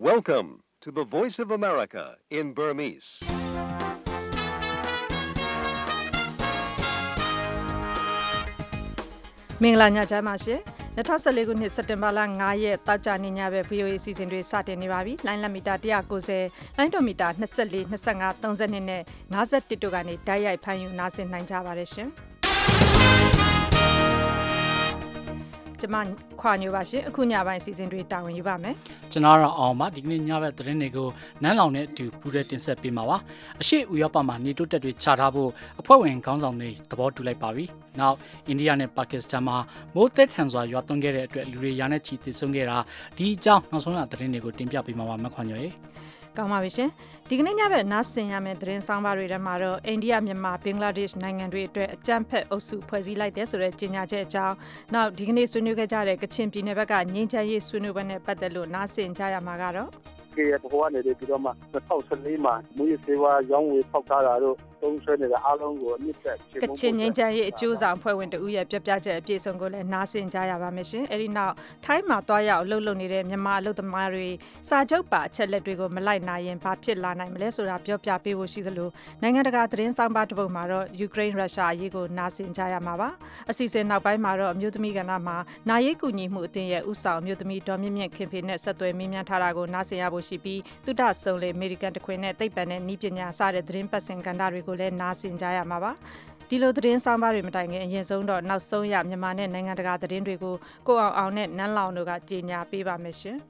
Welcome to the Voice of America in Burmese. ။မင်္ဂလာညချမ်းပါရှင်။2014ခုနှစ်စက်တင်ဘာလ9ရက်တောက်ကြနေညပဲ VOA အစီအစဉ်တွေစတင်နေပါပြီ။လိုင်းလက်မီတာ190၊လိုင်းဒိုမီတာ24 25 32နဲ့51တို့ကနေဓာတ်ရိုက်ဖမ်းယူနားဆင်နိုင်ကြပါတယ်ရှင်။ကျမခွာညိုပါရှင်အခုညပိုင်းအစီအစဉ်တွေတာဝန်ယူပါမယ်ကျွန်တော်တော့အောင်ပါဒီကနေ့ညဘက်သတင်းတွေကိုနန်းလောင်နဲ့အတူပူးရဲတင်ဆက်ပေးမှာပါအရှိဥရောပမှာနေတိုးတက်တွေချထားဖို့အဖွဲ့ဝင်ခေါင်းဆောင်တွေသဘောတူလိုက်ပါပြီနောက်အိန္ဒိယနဲ့ပါကစ္စတန်မှာမိုးသက်ထန်စွာရွာသွန်းခဲ့တဲ့အတွက်လူတွေရာနဲ့ချီသေဆုံးခဲ့တာဒီအကြောင်းနောက်ဆုံးရသတင်းတွေကိုတင်ပြပေးမှာပါမခွန်ညိုရေကောင်းပါပြီရှင်ဒီကနေ့ညဘက်နားဆင်ရမယ့်သတင်းဆောင်ပါတွေထဲမှာတော့အိန္ဒိယမြန်မာဘင်္ဂလားဒေ့ရှ်နိုင်ငံတွေအတွက်အကြမ်းဖက်အုပ်စုဖွဲ့စည်းလိုက်တဲ့ဆိုတဲ့ကြေညာချက်အကြောင်းနောက်ဒီကနေ့ဆွေးနွေးခဲ့ကြတဲ့ကချင်ပြည်နယ်ဘက်ကငြိမ်းချမ်းရေးဆွေးနွေးပွဲနဲ့ပတ်သက်လို့နားဆင်ကြရမှာကတော့ကေဘဝနဲ့ပြီးတော့မှ2014မှာမူရစေဝါရောင်းဝယ်ဖောက်ကားတာတို့သုံးဆွဲနေတဲ့အားလုံးကိုအမြင့်တက်ကချင်ငြိမ်းချမ်းရေးအကျိုးဆောင်ဖွဲ့ဝင်တဦးရဲ့ပြပြချက်အပြည့်စုံကိုလည်းနားဆင်ကြရပါမယ်ရှင်အဲဒီနောက်ထိုင်းမှာတွားရောက်အလုပ်လုပ်နေတဲ့မြန်မာအလုပ်သမားတွေစာချုပ်ပါအချက်လက်တွေကိုမလိုက်နိုင်ရင်ဘာဖြစ်လာနိုင်မလဲဆိုတာပြောပြပေးဖို့ရှိသလိုနိုင်ငံတကာသတင်းဆောင်ပါတစ်ပုဒ်မှာတော့ယူကရိန်းရုရှားအရေးကိုနားဆင်ကြရမှာပါအစီအစဉ်နောက်ပိုင်းမှာတော့အမျိုးသမီးကဏ္ဍမှာနာရေးကူညီမှုအသင်းရဲ့ဥဆောင်အမျိုးသမီးဒေါ်မြင့်မြင့်ခင်ဖေနဲ့ဆက်သွယ်မေးမြန်းထားတာကိုနားဆင်ရဖို့ရှိပြီးတုဒ္ဒဆုံလေအမေရိကန်တခွင်နဲ့သိပ္ပံနဲ့နည်းပညာစတဲ့သတင်းပတ်စင်ကဏ္ဍတွေကိုလည်းနားဆင်ကြရမှာပါဒီလိုသတင်းဆောင်ပါတွေမတိုင်ခင်အရင်ဆုံးတော့နောက်ဆုံးရမြန်မာနဲ့နိုင်ငံတကာသတင်းတွေကိုကိုအောင်နဲ့နန်းလောင်တို့ကကြေညာပေးပါမယ်ရှင်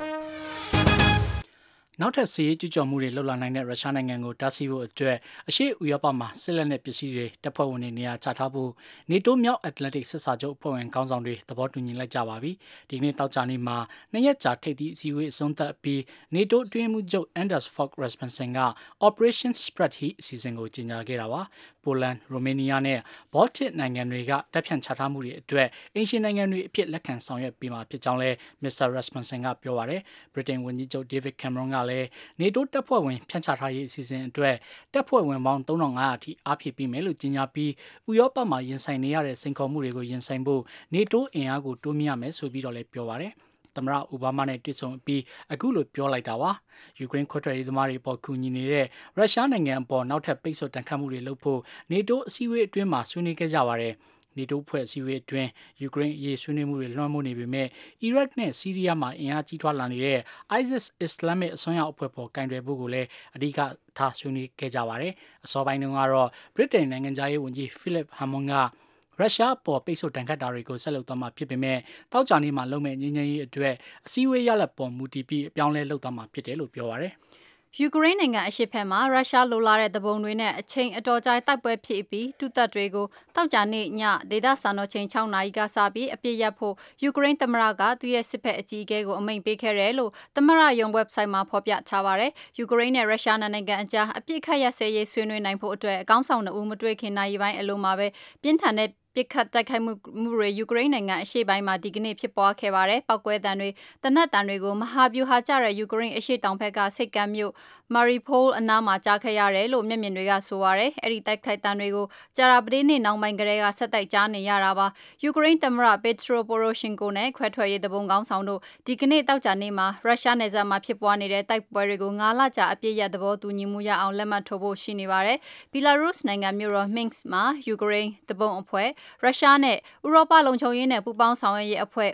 နောက်ထပ်စီးရေးကျူးကျော်မှုတွေလှုပ်လာနိုင်တဲ့ရုရှားနိုင်ငံကိုတားဆီးဖို့အတွက်အရှေ့ဥရောပမှာစစ်လက်နက်ပစ္စည်းတွေတပ်ဖွဲ့ဝင်တွေနေရာချထားဖို့နေတိုးမြောက်အတ္တလန်တစ်စစ်စာချုပ်အဖွဲ့ဝင်ခေါင်းဆောင်တွေသဘောတူညီလိုက်ကြပါပြီဒီနေ့တောက်ကြနေ့မှာနှစ်ရက်ကြာထိပ်သီးအစည်းအဝေးအဆုံးသတ်ပြီးနေတိုးအတွင်းမှုချုပ် Anders Fogh Rasmussen က Operation Spread Heat အစီအစဉ်ကိုကြေညာခဲ့တာပါပိုလန်ရိုမေးနီးယားနဲ့ဘော့တစ်နိုင်ငံတွေကတပ်ဖြန့်ချထားမှုတွေအတွက်အင်ရှင်နိုင်ငံတွေအဖြစ်လက်ခံဆောင်ရွက်ပေးမှာဖြစ်ကြောင်းလည်းမစ္စတာ Rasmussen ကပြောပါတယ်ဗြိတိန်ဝန်ကြီးချုပ် David Cameron ကလည်းနေတိုးတပ်ဖွဲ့ဝင်ဖြန့်ချထားရေးအစီအစဉ်အတွက်တပ်ဖွဲ့ဝင်ပေါင်း3500အထိအားဖြည့်ပေးမယ်လို့ကြေညာပြီးဥရောပမှာရင်ဆိုင်နေရတဲ့စိန်ခေါ်မှုတွေကိုရင်ဆိုင်ဖို့နေတိုးအင်အားကိုတိုးမြှင့်ရမယ်ဆိုပြီးတော့လည်းပြောပါတယ်သမ္မတအိုဘားမားနဲ့တွေ့ဆုံပြီးအခုလိုပြောလိုက်တာပါယူကရိန်းခွဲထွက်ရေးသမားတွေပေါ်ကူညီနေတဲ့ရုရှားနိုင်ငံအပေါ်နောက်ထပ်ပိတ်ဆို့တန်ခတ်မှုတွေလုပ်ဖို့နေတိုးအစည်းအဝေးအတွင်းမှာဆွေးနွေးခဲ့ကြပါတယ်နေတိုးဖွဲ့အစည်းအဝေးအတွင်းယူကရိန်းအရေးဆွေးနွေးမှုတွေလွှမ်းမိုးနေပေမဲ့အီရတ်နဲ့ဆီးရီးယားမှာအင်အားကြီးထွားလာနေတဲ့ ISIS အစ္စလာမစ်အစွန်းရောက်အဖွဲ့ပေါ်ကင်တွယ်ဖို့ကိုလည်းအဓိကထားဆွေးနွေးခဲ့ကြပါတယ်အစောပိုင်းတုန်းကတော့ဗြိတိန်နိုင်ငံသားရေးဝန်ကြီးဖိလစ်ဟာမွန်ကရုရှားပေါ်ပိတ်ဆို့တန်ခတ်တာတွေကိုဆက်လုပ်သွားမှာဖြစ်ပေမဲ့တောက်ကြနေမှာလုံမဲ့ငြိမ်းချမ်းရေးအတွက်အစည်းအဝေးရလဒ်ပေါ်မူတည်ပြီးအပြောင်းလဲလုပ်သွားမှာဖြစ်တယ်လို့ပြောပါရယ်ယူကရိန်းနိုင်ငံအရှေ့ဘက်မှာရုရှားလိုလာတဲ့တပုံတွေနဲ့အချိန်အတော်ကြာတိုက်ပွဲဖြစ်ပြီးတူတပ်တွေကိုတောက်ကြနေညဒေသစံတော်ချိန်6နာရီကစပြီးအပြစ်ရပ်ဖို့ယူကရိန်းသမ္မတကသူရဲ့စစ်ဖက်အကြီးအကဲကိုအမိန့်ပေးခဲ့တယ်လို့သမ္မတရုံး website မှာဖော်ပြထားပါတယ်ယူကရိန်းနဲ့ရုရှားနိုင်ငံအကြားအပြစ်ခတ်ရစဲရေးဆွေးနွေးနိုင်ဖို့အတွက်အကောင်းဆောင်2ဦးမတွေ့ခင်နိုင်ပိုင်းအလိုမှာပဲပြင်းထန်တဲ့ပြစ်ခတ်တိုက်ခိုက်မှုတွေယူကရိန်းနိုင်ငံအရှေ့ပိုင်းမှာဒီကနေ့ဖြစ်ပွားခဲ့ပါတယ်။ပောက်ကွဲတံတွေတနက်တံတွေကိုမဟာဗျူဟာကျတဲ့ယူကရိန်းအရှေ့တောင်ဘက်ကစိတ်ကမ်းမြို့မာရီပိုးအနားမှာကြားခဲ့ရတယ်လို့မျက်မြင်တွေကဆိုပါတယ်။အဲ့ဒီတိုက်ခိုက်တံတွေကိုကြာရာပတေးနေ့နောက်ပိုင်းကလေးကဆက်တိုက်ကြားနေရတာပါ။ယူကရိန်းသမ္မတပက်ထရိုပိုရိုရှင်ကိုနဲ့ခွဲထွက်ရေးတပုံကောင်းဆောင်တို့ဒီကနေ့တောက်ကြနေ့မှာရုရှားနယ်စပ်မှာဖြစ်ပွားနေတဲ့တိုက်ပွဲတွေကို9လကြာအပြည့်ရသဘောတူညီမှုရအောင်လက်မှတ်ထိုးဖို့ရှိနေပါတယ်။ဘီလာရုစ်နိုင်ငံမြို့တော်မင်းစ်မှာယူကရိန်းတပုံအဖွဲ့ရုရှားနဲ့ဥရောပလုံခြုံရေးနဲ့ပူးပေါင်းဆောင်ရွက်ရေးအဖွဲ့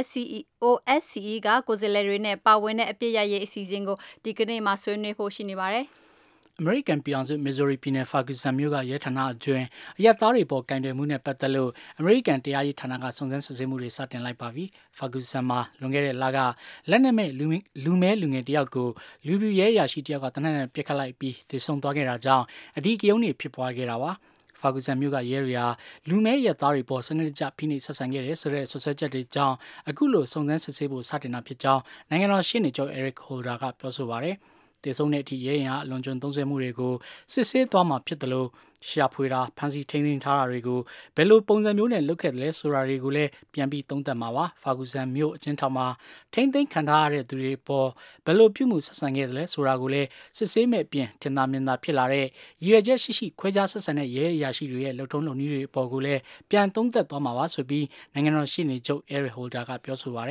OSCE ကကိုယ်စားလှယ်တွေနဲ့ပါဝင်တဲ့အပြစ်ရရေးအစီအစဉ်ကိုဒီကနေ့မှဆွေးနွေးဖို့ရှိနေပါတယ်အမေရိကန်ပြည်အောင်စုမစ်ဇိုရီပြည်နယ်ဖာဂူဆန်မြို့ကရဲဌာနအတွင်းအရက်သားတွေပေါ်ကင်တယ်မှုနဲ့ပတ်သက်လို့အမေရိကန်တရားရေးဌာနကစုံစမ်းစစ်ဆေးမှုတွေစတင်လိုက်ပါပြီ။ဖာဂူဆန်မှာလွန်ခဲ့တဲ့လကလက်နက်မဲ့လူမဲလူငယ်တယောက်ကိုလူပြရဲရာရှိတယောက်ကတနက်နဲ့ပြစ်ခတ်လိုက်ပြီးသေဆုံးသွားခဲ့တာကြောင့်အဓိကရုဏ်းတွေဖြစ်ပွားခဲ့တာပါ။ဖာဂူဆန်မြို့ကရဲတွေဟာလူမဲရက်သားတွေပေါ်စနစ်တကျဖိနှိပ်ဆက်ဆံခဲ့တယ်ဆိုတဲ့ဆွဆွဲချက်တွေကြောင့်အခုလိုစုံစမ်းစစ်ဆေးဖို့စတင်တာဖြစ်ကြောင်းနိုင်ငံတော်ရှေ့နေချုပ် Eric Holder ကပြောဆိုပါတယ်။တေဆုံးတဲ့အထိရဲရင်အားအလွန်ကျွံသုံးစွဲမှုတွေကိုစစ်ဆေးသွားမှာဖြစ်တယ်လို့ရှာဖွေတာဖမ်းဆီးထိန်းသိမ်းထားတာတွေကိုဘယ်လိုပုံစံမျိုးနဲ့လုပ်ခဲ့တယ်လဲဆိုတာတွေကိုလည်းပြန်ပြီးသုံးသပ်မှာပါဖာဂူဆန်မြို့အချင်းထောင်မှာထိန်းသိမ်းခံထားရတဲ့သူတွေပေါ်ဘယ်လိုပြုမှုဆက်ဆံခဲ့တယ်လဲဆိုတာကိုလည်းစစ်ဆေးမဲ့ပြင်ထင်သာမြင်သာဖြစ်လာတဲ့ရည်ရွယ်ချက်ရှိရှိခွဲခြားဆက်ဆံတဲ့ရဲအရာရှိတွေရဲ့လှုပ်ထုံးလုပ်နည်းတွေပေါ်ကိုလည်းပြန်သုံးသပ်သွားမှာပါဆိုပြီးနိုင်ငံတော်ရှေ့နေချုပ် Eric Holder ကပြောဆိုပါတယ်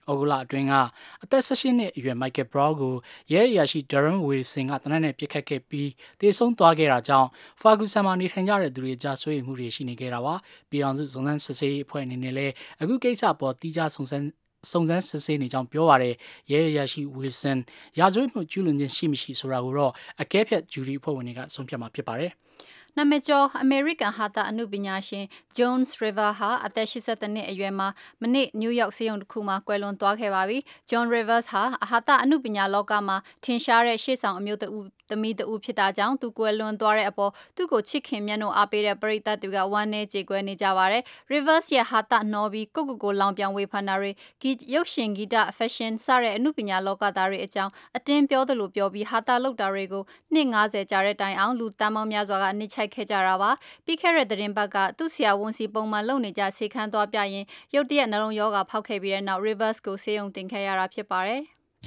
ဩဂုလအတွင်းကအသက်16နှစ်အရွယ် Michael Brown ကိုရဲအရာရှိ Darren Wilson ကတနက်နေ့ပြစ်ခတ်ခဲ့ပြီးတေဆုံးသွားခဲ့တာကြောင့် Ferguson မှာနေထိုင်ကြတဲ့သူတွေကြားဆွေးနွေးမှုတွေရှိနေခဲ့တာပါပြည်အောင်စုစုံစမ်းစစ်ဆေးရေးအဖွဲ့အနေနဲ့လည်းအခုကိစ္စပေါ်တိကျစုံစမ်းစစ်ဆေးနေကြောင်းပြောပါတယ်ရဲအရာရှိ Wilson ရာဇဝတ်မှုကျူးလွန်ခြင်းရှိမရှိဆိုတာကိုတော့အကဲဖြတ်ဂျူရီအဖွဲ့ဝင်တွေကဆုံးဖြတ်မှာဖြစ်ပါတယ်နာမည်ကျော်အမေရိကန်ဟာတာအမှုပညာရှင် Jones River ဟာအသက်83နှစ်အရွယ်မှာမနေ့နယူးယောက်ဆေးရုံတစ်ခုမှာကွယ်လွန်သွားခဲ့ပါပြီ။ John Rivers ဟာဟာတာအမှုပညာလောကမှာထင်ရှားတဲ့ရှေ့ဆောင်အမျိုးသမီးတဦးဖြစ်တာကြောင့်သူကွယ်လွန်သွားတဲ့အပေါ်သူ့ကိုချစ်ခင်မြတ်နိုးအားပေးတဲ့ပရိသတ်တွေကဝမ်းနည်းကြေကွဲနေကြပါတယ်။ Rivers ရဲ့ဟာတာနော်ပြီးကိုလောင်ပြောင်ဝေဖန်တာတွေရုပ်ရှင်ဂီတ fashion စတဲ့အမှုပညာလောကသားတွေအကြောင်းအတင်းပြောသလိုပြောပြီးဟာတာလုပ်တာတွေကိုနှစ်90ကြာတဲ့တိုင်အောင်လူတန်းပေါင်းများစွာကနှိမ့်ချိုက်ခဲ့ကြတာပါပြီးခဲ့တဲ့သတင်းပတ်ကသူ့ဆရာဝန်စီပုံမှန်လုပ်နေကြဆေးခန်းသွားပြရင်ရုတ်တရက်နှလုံးရောဂါဖောက်ခဲ့ပြီးတဲ့နောက် Rivers ကိုဆေးရုံတင်ခဲ့ရတာဖြစ်ပါတယ်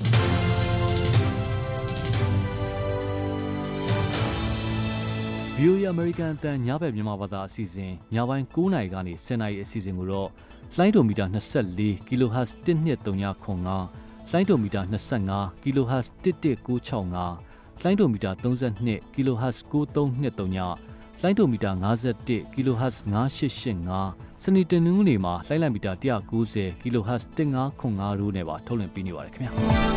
VOA American အတန်ညဘက်မြန်မာဘာသာအစီအစဉ်ညပိုင်း9:00နာရီကနေ10:00နာရီအစီအစဉ်ကိုတော့လိုင်းဒိုမီတာ24 kHz 1239လိုင်းဒိုမီတာ25 kHz 11965လိုင်းဒိုမီတာ32 kHz 9323ညလိုင်းဒိုမီတာ51 kHz 9885စနေတနင်္ဂနွေမှာလိုင်းလိုက်မီတာ190 kHz 1505တို့နဲ့ပါထုတ်လွှင့်ပေးနေပါတယ်ခင်ဗျာ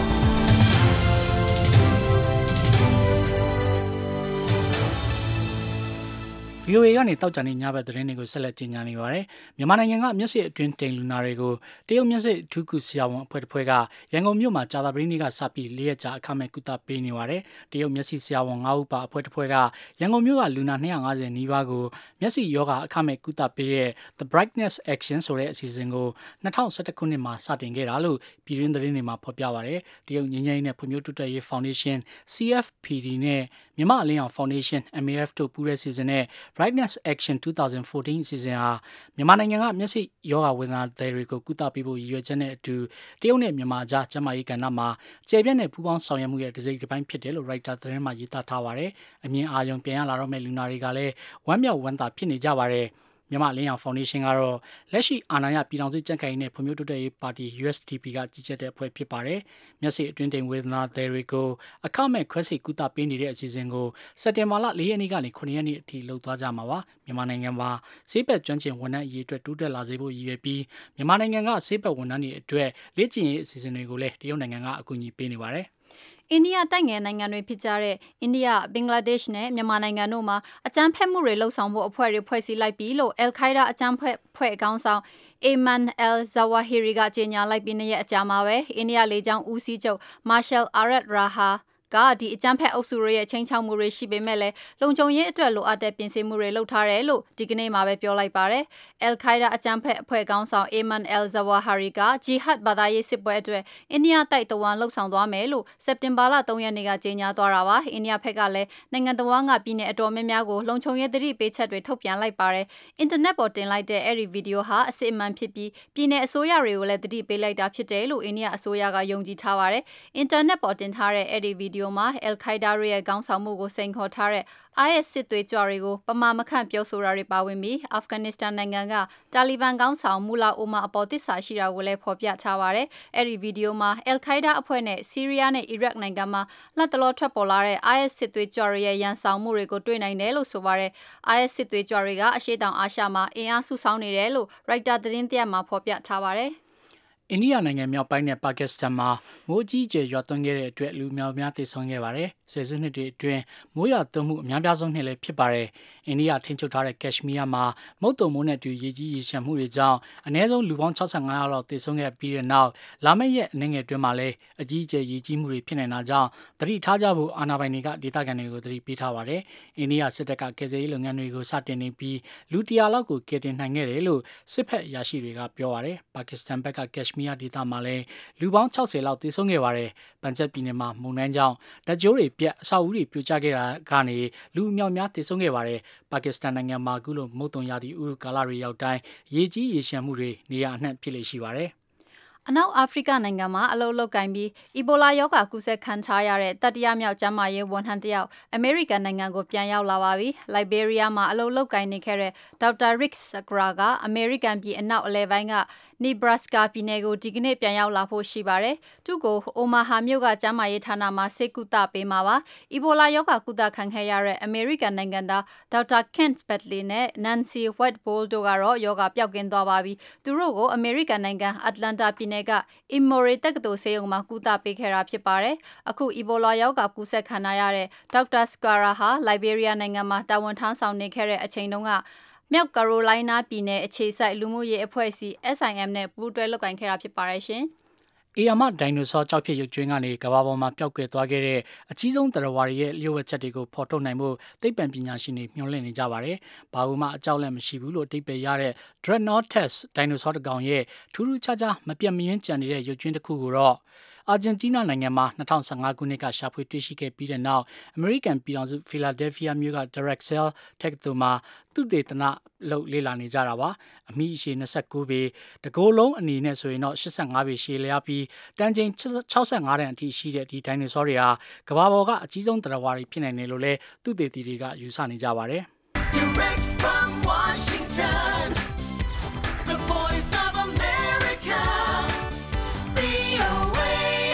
VOA ကနေတောက်ကြနေညဘက်သတင်းတွေကိုဆက်လက်ကြီးညာနေပါတယ်။မြန်မာနိုင်ငံကမျက်စိအတွင်းတိမ်လူနာတွေကိုတရုတ်မျက်စိအထူးကုဆရာဝန်အဖွဲ့တစ်ဖွဲ့ကရန်ကုန်မြို့မှာကြာသပတေးနေ့ကစပြီး၄ရက်ကြာအခမဲ့ကုသပေးနေပါတယ်။တရုတ်မျက်စိဆရာဝန်9ဦးပါအဖွဲ့တစ်ဖွဲ့ကရန်ကုန်မြို့ကလူနာ250နီးပါးကိုမျက်စိယောဂအခမဲ့ကုသပေးတဲ့ The Brightness Action ဆိုတဲ့အစီအစဉ်ကို2011ခုနှစ်မှာစတင်ခဲ့တာလို့ပြည်တွင်းသတင်းတွေမှာဖော်ပြပါတယ်။တရုတ်ငြိမ်းချမ်းရေးနဲ့ဖွံ့ဖြိုးတိုးတက်ရေးဖောင်ဒေးရှင်း CFPD နဲ့မြန်မာအလင်းအောင်ဖောင်ဒေးရှင်း MAF တို့ပူးတဲ့စီစဉ်တဲ့Brightness Action 2014အစီအစဉ်ဟာမြန်မာနိုင်ငံကမျက်စိယောဂဝေဒနာတွေကိုကုသပေးဖို့ရည်ရွယ်ချက်နဲ့အတူတရုတ်နဲ့မြန်မာကြားကျန်းမာရေးကဏ္ဍမှာကျေပြန့်တဲ့ပူးပေါင်းဆောင်ရွက်မှုရဲ့တစ်စိတ်တစ်ပိုင်းဖြစ်တယ်လို့ Reuters သတင်းမှာရေးသားထားပါတယ်။အမြင်အာရုံပြန်ရလာတော့မဲ့လူနာတွေကလည်းဝမ်းမြောက်ဝမ်းသာဖြစ်နေကြပါတယ်။မြန်မာလင်းအောင်ဖောင်ဒေးရှင်းကတော့လက်ရှိအာဏာရပြည်ထောင်စုကြံ့ခိုင်ရေးနဲ့ဖွံ့ဖြိုးတိုးတက်ရေးပါတီ USDP ကကြီးကြပ်တဲ့အဖွဲ့ဖြစ်ပါတယ်။မျက်စိအတွင်းတိမ်ဝေဒနာတွေကိုအခမဲ့ခွဲစိတ်ကုသပေးနေတဲ့အစီအစဉ်ကိုစက်တင်ဘာလ4ရက်နေ့ကနေ9ရက်နေ့အထိလုပ်သွားကြမှာပါ။မြန်မာနိုင်ငံမှာဆေးဘက်ကျွမ်းကျင်ဝန်ထမ်းအရေးအတွက်တိုးတက်လာစေဖို့ရည်ရွယ်ပြီးမြန်မာနိုင်ငံကဆေးဘက်ဝန်ထမ်းတွေအတွက်လေ့ကျင့်ရေးအစီအစဉ်တွေကိုလည်းတရုတ်နိုင်ငံကအကူအညီပေးနေပါတယ်။အိန္ဒိယတိုက်ငယ်နိုင်ငံတွေဖြစ်ကြတဲ့အိန္ဒိယ၊ဘင်္ဂလားဒေ့ရှ်နဲ့မြန်မာနိုင်ငံတို့မှာအကြမ်းဖက်မှုတွေလှုပ်ဆောင်ဖို့အဖွဲ့တွေဖွဲ့စည်းလိုက်ပြီလို့ Al-Qaeda အကြမ်းဖက်ဖွဲ့အကောင်းဆောင်Ayman al-Zawahiri ကကြေညာလိုက်ပြီး2ရက်အကြာမှာပဲအိန္ဒိယလေကြောင်းဦးစီးချုပ် Marshal Arat Rahaကဒီအကြမ်းဖက်အုပ်စုရဲ့ချင်းချောက်မှုတွေရှိပေမဲ့လည်းလုံခြုံရေးအတွက်လိုအပ်တဲ့ပြင်ဆင်မှုတွေလုပ်ထားတယ်လို့ဒီကနေ့မှာပဲပြောလိုက်ပါတယ်။ Al-Qaeda အကြမ်းဖက်အဖွဲ့ကောင်းဆောင် Ayman al-Zawahiri က Jihad ဘာသာရေးစစ်ပွဲအတွက်အိန္ဒိယတိုက်တဝမ်းလှုပ်ဆောင်သွားမယ်လို့စက်တင်ဘာလ3ရက်နေ့ကကြေညာသွားတာပါ။အိန္ဒိယဘက်ကလည်းနိုင်ငံတဝမ်းကပြည်내အတော်များများကိုလုံခြုံရေးသတိပေးချက်တွေထုတ်ပြန်လိုက်ပါတယ်။အင်တာနက်ပေါ်တင်လိုက်တဲ့အဲ့ဒီဗီဒီယိုဟာအစစ်အမှန်ဖြစ်ပြီးပြည်내အစိုးရတွေကိုလည်းသတိပေးလိုက်တာဖြစ်တယ်လို့အိန္ဒိယအစိုးရကယုံကြည်ထားပါတယ်။အင်တာနက်ပေါ်တင်ထားတဲ့အဲ့ဒီဗီဒီယိုမှာ Al-Qaeda ရဲ့ခေါင်းဆောင်မှုကိုစိန်ခေါ်ထားတဲ့ IS စစ်သွေးကြွတွေကိုပမာမခန့်ပြောဆိုတာတွေပါဝင်ပြီးအာဖဂန်နစ္စတန်နိုင်ငံကတာလီဘန်ခေါင်းဆောင်မူလာအိုမာအပေါ်တစ္ဆာရှိတာကိုလည်းဖော်ပြထားပါတယ်။အဲ့ဒီဗီဒီယိုမှာ Al-Qaeda အဖွဲ့နဲ့ဆီးရီးယားနဲ့အီရတ်နိုင်ငံမှာလက်တလောထွက်ပေါ်လာတဲ့ IS စစ်သွေးကြွတွေရဲ့ရန်ဆောင်မှုတွေကိုတွေ့နိုင်တယ်လို့ဆိုပါတယ်။ IS စစ်သွေးကြွတွေကအရှေ့တောင်အာရှမှာအင်အားစုဆောင်းနေတယ်လို့ Reuters သတင်းတရက်မှာဖော်ပြထားပါတယ်။အိန္ဒိယနိုင်ငံမြောက်ပိုင်းနဲ့ပါကစ္စတန်မှာမိုးကြီးကျယ်ရွာသွန်းခဲ့တဲ့အတွက်လူများများသေဆုံးခဲ့ပါတယ်။ဆယ်စုနှစ်တွေအတွင်းမိုးရွာသွန်းမှုအများပြားဆုံးနှစ်လည်းဖြစ်ပါတယ်။အိန္ဒိယထိန်းချုပ်ထားတဲ့ကက်ရှ်မီးယားမှာမုတ်တုံမိုးနဲ့တူရေကြီးရေရှမ်းမှုတွေကြောင့်အနည်းဆုံးလူပေါင်း65ယောက်လောက်သေဆုံးခဲ့ပြီးတဲ့နောက်လာမယ့်ရက်အနည်းငယ်အတွင်းမှာလည်းအကြီးအကျယ်ရေကြီးမှုတွေဖြစ်နေတာကြောင့်သတိထားကြဖို့အာဏာပိုင်တွေကဒေသခံတွေကိုသတိပေးထားပါတယ်။အိန္ဒိယစစ်တပ်ကကယ်ဆယ်ရေးလုပ်ငန်းတွေကိုစတင်နေပြီးလူ100လောက်ကိုကယ်တင်နိုင်ခဲ့တယ်လို့စစ်ဖက်အရာရှိတွေကပြောပါတယ်။ပါကစ္စတန်ဘက်ကကက်ရှ်မီးယားဒေသမှာလည်းလူပေါင်း60လောက်သေဆုံးခဲ့ပါတယ်။ပန်ဂျပ်ပြည်နယ်မှာမုန်တိုင်းကြောင့်ဓာတ်ကြိုးတွေပြတ်အဆောက်အဦတွေပြိုကျခဲ့တာကနေလူအများများသေဆုံးခဲ့ပါတယ်။ပါကစ္စတန်နိုင်ငံမှာအခုလိုမုတ်တုံရာသီဥတုကာလတွေရောက်တိုင်းရေကြီးရေရှမ်းမှုတွေနေရာအနှံ့ဖြစ်လေရှိပါတယ်။အနောက်အာဖရိကနိုင်ငံမှာအလုပ်လုပ်ကိုင်ပြီးအီဘိုလာရောဂါကူးစက်ခံထားရတဲ့တတိယမြောက်ကျန်းမာရေးဝန်ထမ်းတစ်ယောက်အမေရိကန်နိုင်ငံကိုပြန်ရောက်လာပါပြီ။ လိုက်ဘေးရီးယားမှာအလုပ်လုပ်ကိုင်နေခဲ့တဲ့ဒေါက်တာ Rick Sakra ကအမေရိကန်ပြည်အနောက်အလယ်ပိုင်းကနီဘရက်စကာပြည်နယ်ကိုဒီကနေ့ပြန်ရောက်လာဖို့ရှိပါတယ်။သူ့ကိုအိုမာဟာမြို့ကကျန်းမာရေးဌာနမှာဆေးကုသပေးမှာပါ။အီဘိုလာရောဂါကုသခံခဲ့ရတဲ့အမေရိကန်နိုင်ငံသားဒေါက်တာ Kent Bedley နဲ့ Nancy Whitebold တို့ကတော့ရောဂါပျောက်ကင်းသွားပါပြီ။သူတို့ကိုအမေရိကန်နိုင်ငံအတ္တလန္တာပြည်နယ်ကEmory တက္ကသိုလ်ဆေးရုံမှာကုသပေးခဲ့တာဖြစ်ပါတယ်။အခုအီဘိုလာရောဂါကူးစက်ခံရတဲ့ဒေါက်တာ Sakra ဟာလိုက်ဘေးရီးယားနိုင်ငံမှာတာဝန်ထမ်းဆောင်နေခဲ့တဲ့အချိန်တုန်းကမြောက်ကာရိုလိုင်းနားပြည်နယ်အခြေစိုက်လူမှုရေးအဖွဲ့အစည်း SIM နဲ့ပူးတွဲလုပ်ကိုင်ခဲ့တာဖြစ်ပါတယ်ရှင်။အေယာမဒိုင်နိုဆောကြောက်ဖြစ်ရုပ်ကြွင်းကနေကမ္ဘာပေါ်မှာပျောက်ကွယ်သွားခဲ့တဲ့အကြီးဆုံးသတ္တဝါတွေရဲ့လျှို့ဝှက်ချက်တွေကိုဖော်ထုတ်နိုင်ဖို့သိပ္ပံပညာရှင်တွေမျှော်လင့်နေကြပါတယ်။ဘာမှအကြောက်လက်မရှိဘူးလို့အဓိပ္ပာယ်ရတဲ့ Dreadnoughtus ဒိုင်နိုဆောတစ်ကောင်ရဲ့ထူးထူးခြားခြားမပြတ်မယွင်းကျန်နေတဲ့ရုပ်ကြွင်းတစ်ခုကိုတော့အာဂျင်တီးနားနိုင်ငံမှာ2015ခုနှစ်ကရှာဖွေတွေ့ရှိခဲ့ပြီးတဲ့နောက်အမေရိကန်ပြည်ထောင်စုဖီလာဒဲလ်ဖီးယားမြို့က Drexel တက္ကသိုလ်မှာသုတေသနလုပ်လေ့လာနေကြတာပါ။အမိအရှည်29ပေတကိုယ်လုံးအနေနဲ့ဆိုရင်တော့85ပေရှည်လျားပြီးတန်ချိန်65တန်အထိရှိတဲ့ဒီဒိုင်နိုဆောတွေဟာကမ္ဘာပေါ်ကအကြီးဆုံးသတ္တဝါတွေဖြစ်နိုင်တယ်လို့လည်းသုတေသီတွေကယူဆနေကြပါတယ်။ Direct from Washington, the voice of America, VOA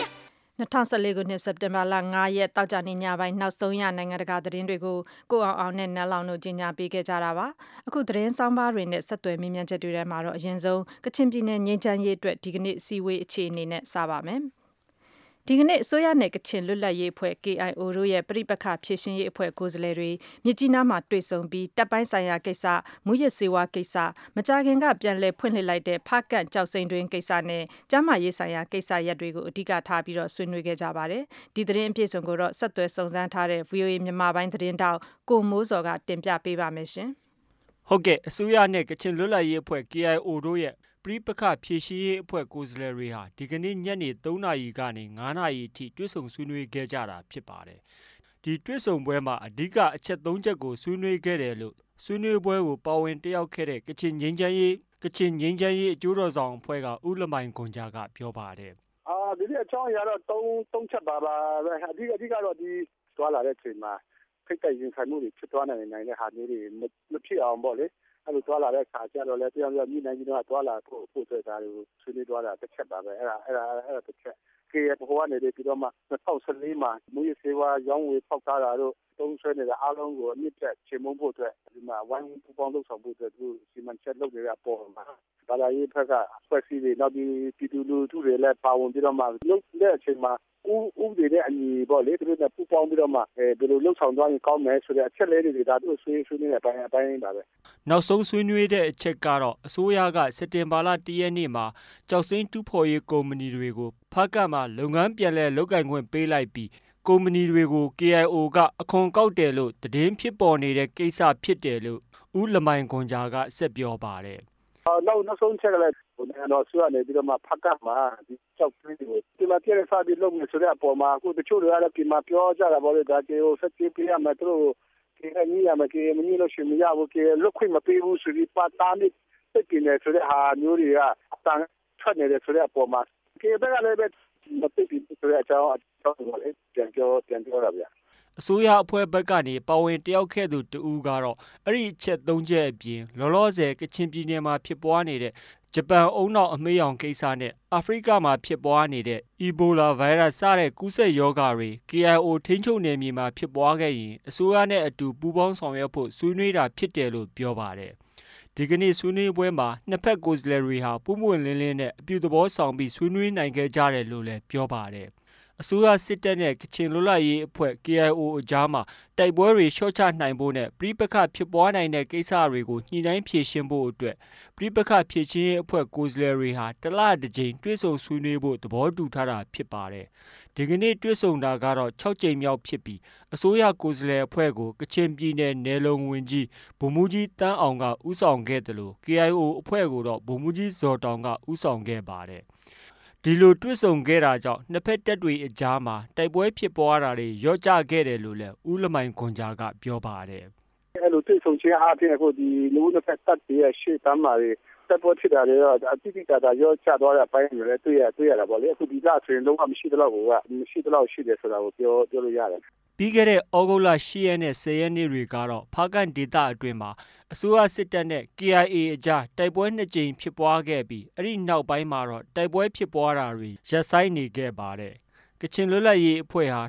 2014ခုနှစ်စက်တင်ဘာလ9ရက်တောက်ကြနေ့ညပိုင်းနောက်ဆုံးရနိုင်ငံတကာသတင်းတွေကိုကိုအောင်နဲ့နန်းလောင်တို့ကြီးညာပေးခဲ့ကြတာပါအခုသတင်းဆောင်ပါတွေနဲ့ဆက်သွယ်မြင်းမြန်းချက်တွေထဲမှာတော့အရင်ဆုံးကချင်ပြည်နယ်ငြိမ်းချမ်းရေးအတွက်ဒီကနေ့စီဝေးအခြေအနေနဲ့စပါမယ်ဒီကနေ့အစိုးရနဲ့ကချင်လွတ်လပ်ရေးအဖွဲ့ KIO တို့ရဲ့ပြိပခဖြည့်ရှင်ရေးအဖွဲ့ကိုယ်စားလှယ်တွေမြစ်ကြီးနားမှာတွေ့ဆုံပြီးတပ်ပိုင်းဆိုင်ရာကိစ္စမူရစ်စေဝါကိစ္စမကြာခင်ကပြန်လည်ဖွင့်လှစ်လိုက်တဲ့ဖကန့်ကြောက်စိန်တွင်ကိစ္စနဲ့ကျန်းမာရေးဆိုင်ရာကိစ္စရပ်တွေကိုအဓိကထားပြီးတော့ဆွေးနွေးခဲ့ကြပါတယ်ဒီသတင်းအပြည့်စုံကိုတော့ဆက်သွယ်စုံစမ်းထားတဲ့ VOA မြန်မာပိုင်းသတင်းတောက်ကိုမိုးစော်ကတင်ပြပေးပါမယ်ရှင်ဟုတ်ကဲ့အစိုးရနဲ့ကချင်လွတ်လပ်ရေးအဖွဲ့ KIO တို့ရဲ့ပရိပခဖြည့်ရှိရေးအဖွဲ့ကိုယ်စားလှယ်တွေဟာဒီကနေ့ညနေ3နာရီကနေ9နာရီအထိတွေ့ဆုံဆွေးနွေးခဲ့ကြတာဖြစ်ပါတယ်။ဒီတွေ့ဆုံပွဲမှာအဓိကအချက်3ချက်ကိုဆွေးနွေးခဲ့တယ်လို့ဆွေးနွေးပွဲကိုပါဝင်တက်ရောက်ခဲ့တဲ့ကချင်ငြိမ်းချမ်းရေးအကျိုးတော်ဆောင်အဖွဲ့ကဦးလမိုင်ခွန်ဂျာကပြောပါတယ်။ဒီနေ့အကြောင်းအရာတော့3ချက်ပါပဲ။အဓိကတော့ဒီသွားလာတဲ့အချိန်မှာဖိတ်တိုက်ရင်ဆိုင်မှုတွေဖြစ်သွားနိုင်တဲ့ဟာမျိုးတွေမဖြစ်အောင်ပေါ့လေ။အဲ့လိုသွားလာတဲ့အခါကျတော့လည်းတရားမျှနိုင်ပြီးတော့သွားလာဖို့အတွက်ဒါတွေကိုဆွေးနွေးသွားတာတစ်ချက်ပါပဲအဲ့ဒါတစ်ချက်KIO ကနေပြီးတော့မှ2014မှာမူရစေဝါရောင်းဝယ်ဖောက်ကားတာတို့သုံးဆွဲနေတဲ့အားလုံးကိုအမြင့်တက်ချေမှုန်းဖို့အတွက်ဒီမှာဝိုင်းပူပေါင်းလုပ်ဆောင်ဖို့အတွက်သူစီမံချက်လုပ်နေတဲ့အပေါ်မှာဘာသာရေးဘက်ကဖွဲ့စည်းတွေနောက်ပြီးပြည်သူလူထုတွေလည်းပါဝင်ပြီးတော့မှလုပ်တဲ့အချိန်မှာဥပဒေနဲ့အညီပေါ့လေသူတို့ကပူပေါင်းပြီးတော့မှဘယ်လိုလုပ်ဆောင်သွားရင်ကောင်းမယ်ဆိုတဲ့အချက်လေးတွေဒါတို့ဆွေးနွေးတဲ့အပိုင်းပါပဲနောက်ဆုံးဆွေးနွေးတဲ့အချက်ကတော့အစိုးရကစက်တင်ဘာလ1ရက်နေ့မှာကြောက်စိမ်းတူးဖော်ရေးကုမ္ပဏီတွေကိုဖကတ်မှာလုပ်ငန်းပြန်လည်လုပ်ကိုင်ခွင့်ပေးလိုက်ပြီးကုမ္ပဏီတွေကို KIO ကအခွန်ကောက်တယ်လို့သတင်းဖြစ်ပေါ်နေတဲ့ကိစ္စဖြစ်တယ်လို့ဦးလမိုင်ခွန်ဂျာကဆက်ပြောပါတယ်နောက်ဆုံးချက်ကလည်းနိုင်ငံတော်ဆွေးနွေးပြီးတော့မှဖကတ်မှာဒီကြောက်ပြီးဒီမှာပြည်စာပြီးလုပ်မယ်ဆိုတဲ့အပေါ်မှာအခုတချို့တွေကလည်းဒီမှာပြောကြတာပေါ့လေဒါကေကိုဆက်ကြည့်ပြရမယ်သူတို့ကေညီရမယ်ကေမညီလို့ရှိမရဘူးကေလုတ်ခွင့်မပေးဘူးဆိုပြီးပါတာနစ်ပြည့်နေဆိုတဲ့ဟာမျိုးတွေကအတန်ထွက်နေတယ်ဆိုတဲ့အပေါ်မှာကေဘက်ကလည်းမသိဘူးဆိုတဲ့အကြောင်းပေါ့လေပြန်ပြောတာဗျအစိုးရအဖွဲ့ဘက်ကနေပါဝင်တယောက်ခဲ့သူတူဦးကတော့အဲ့ဒီချက်3ချက်အပြင်လောလောဆယ်ကချင်ပြည်နယ်မှာဖြစ်ပွားနေတဲ့ဂျပန်အုံနောက်အမေးရောင်ကိစ္စနဲ့အာဖရိကမှာဖြစ်ပွားနေတဲ့အီဘိုလာဗိုင်းရပ်စ်စတဲ့ကူးစက်ရောဂါတွေ KIO ထိန်းချုပ်နယ်မြေမှာဖြစ်ပွားခဲ့ရင်အစိုးရနဲ့အတူပူးပေါင်းဆောင်ရွက်ဖို့ဆွေးနွေးတာဖြစ်တယ်လို့ပြောပါတယ်ဒီကနေ့ဆွေးနွေးပွဲမှာနှစ်ဖက်ကိုယ်စားလှယ်တွေဟာပုံပွင့်လင်းလင်းနဲ့အပြုသဘောဆောင်ပြီးဆွေးနွေးနိုင်ခဲ့ကြတယ်လို့လည်းပြောပါတယ်အစိုးရစစ်တပ်နဲ့ကချင်လွတ်လပ်ရေးအဖွဲ့ KIO အကြားမှာတိုက်ပွဲတွေလျှော့ချနိုင်ဖို့နဲ့ပြိပခဖြစ်ပွားနိုင်တဲ့ကိစ္စတွေကိုညှိနှိုင်းဖြေရှင်းဖို့အတွက်ပြိပခဖြည့်ချင်းရေးအဖွဲ့ကိုယ်စားလှယ်တွေဟာတစ်လတစ်ကြိမ်တွေ့ဆုံဆွေးနွေးဖို့သဘောတူထားတာဖြစ်ပါတယ်။ဒီကနေ့တွေ့ဆုံတာကတော့6ကြိမ်မြောက်ဖြစ်ပြီးအစိုးရကိုယ်စားလှယ်အဖွဲ့ကိုကချင်ပြည်နယ်နယ်လုံဝင်ကြီးဗိုလ်မှူးကြီးတန်းအောင်ကဦးဆောင်ခဲ့တယ်လို့ KIO အဖွဲ့ကိုတော့ဗိုလ်မှူးကြီးဇော်တောင်ကဦးဆောင်ခဲ့ပါတယ်။ဒီလိုတွေ့ဆုံခဲ့တာကြောင့်နှစ်ဖက်တပ်တွေအကြားမှာတိုက်ပွဲဖြစ်ပွားတာတွေရော့ကျခဲ့တယ်လို့လည်းဦးလမိုင်ခွန်ဂျာကပြောပါတယ်အဲ့လိုတွေ့ဆုံခြင်းအားဖြင့်အခုဒီလူနှစ်ဖက်တပ်တွေရဲ့ရှေ့တန်းမှာတွေတတက်ပေါ်ဖြစ်တာတွေတော့အတိအကျရောချသွားတဲ့အပိုင်းတွေလည်းတွေ့ရတာပေါ့လေအခုဒီကဆိုရင်လုံးဝမရှိတော့ရှိတယ်ဆိုတာကိုပြောလို့ရတယ်ပြီးခဲ့တဲ့ဩဂုတ်လ10ရက်နဲ့10ရက်နေ့တွေကတော့ဖားကန့်ဒေသအတွင်းမှာအစိုးရစစ်တပ်နဲ့ KIA အကြားတိုက်ပွဲ2ကြိမ်ဖြစ်ပွားခဲ့ပြီးအဲ့ဒီနောက်ပိုင်းမှာတော့တိုက်ပွဲဖြစ်ပွားတာတွေရပ်ဆိုင်းနေခဲ့ပါတယ်ကချင်လွတ်လပ်ရေးအဖွဲ့ဟာ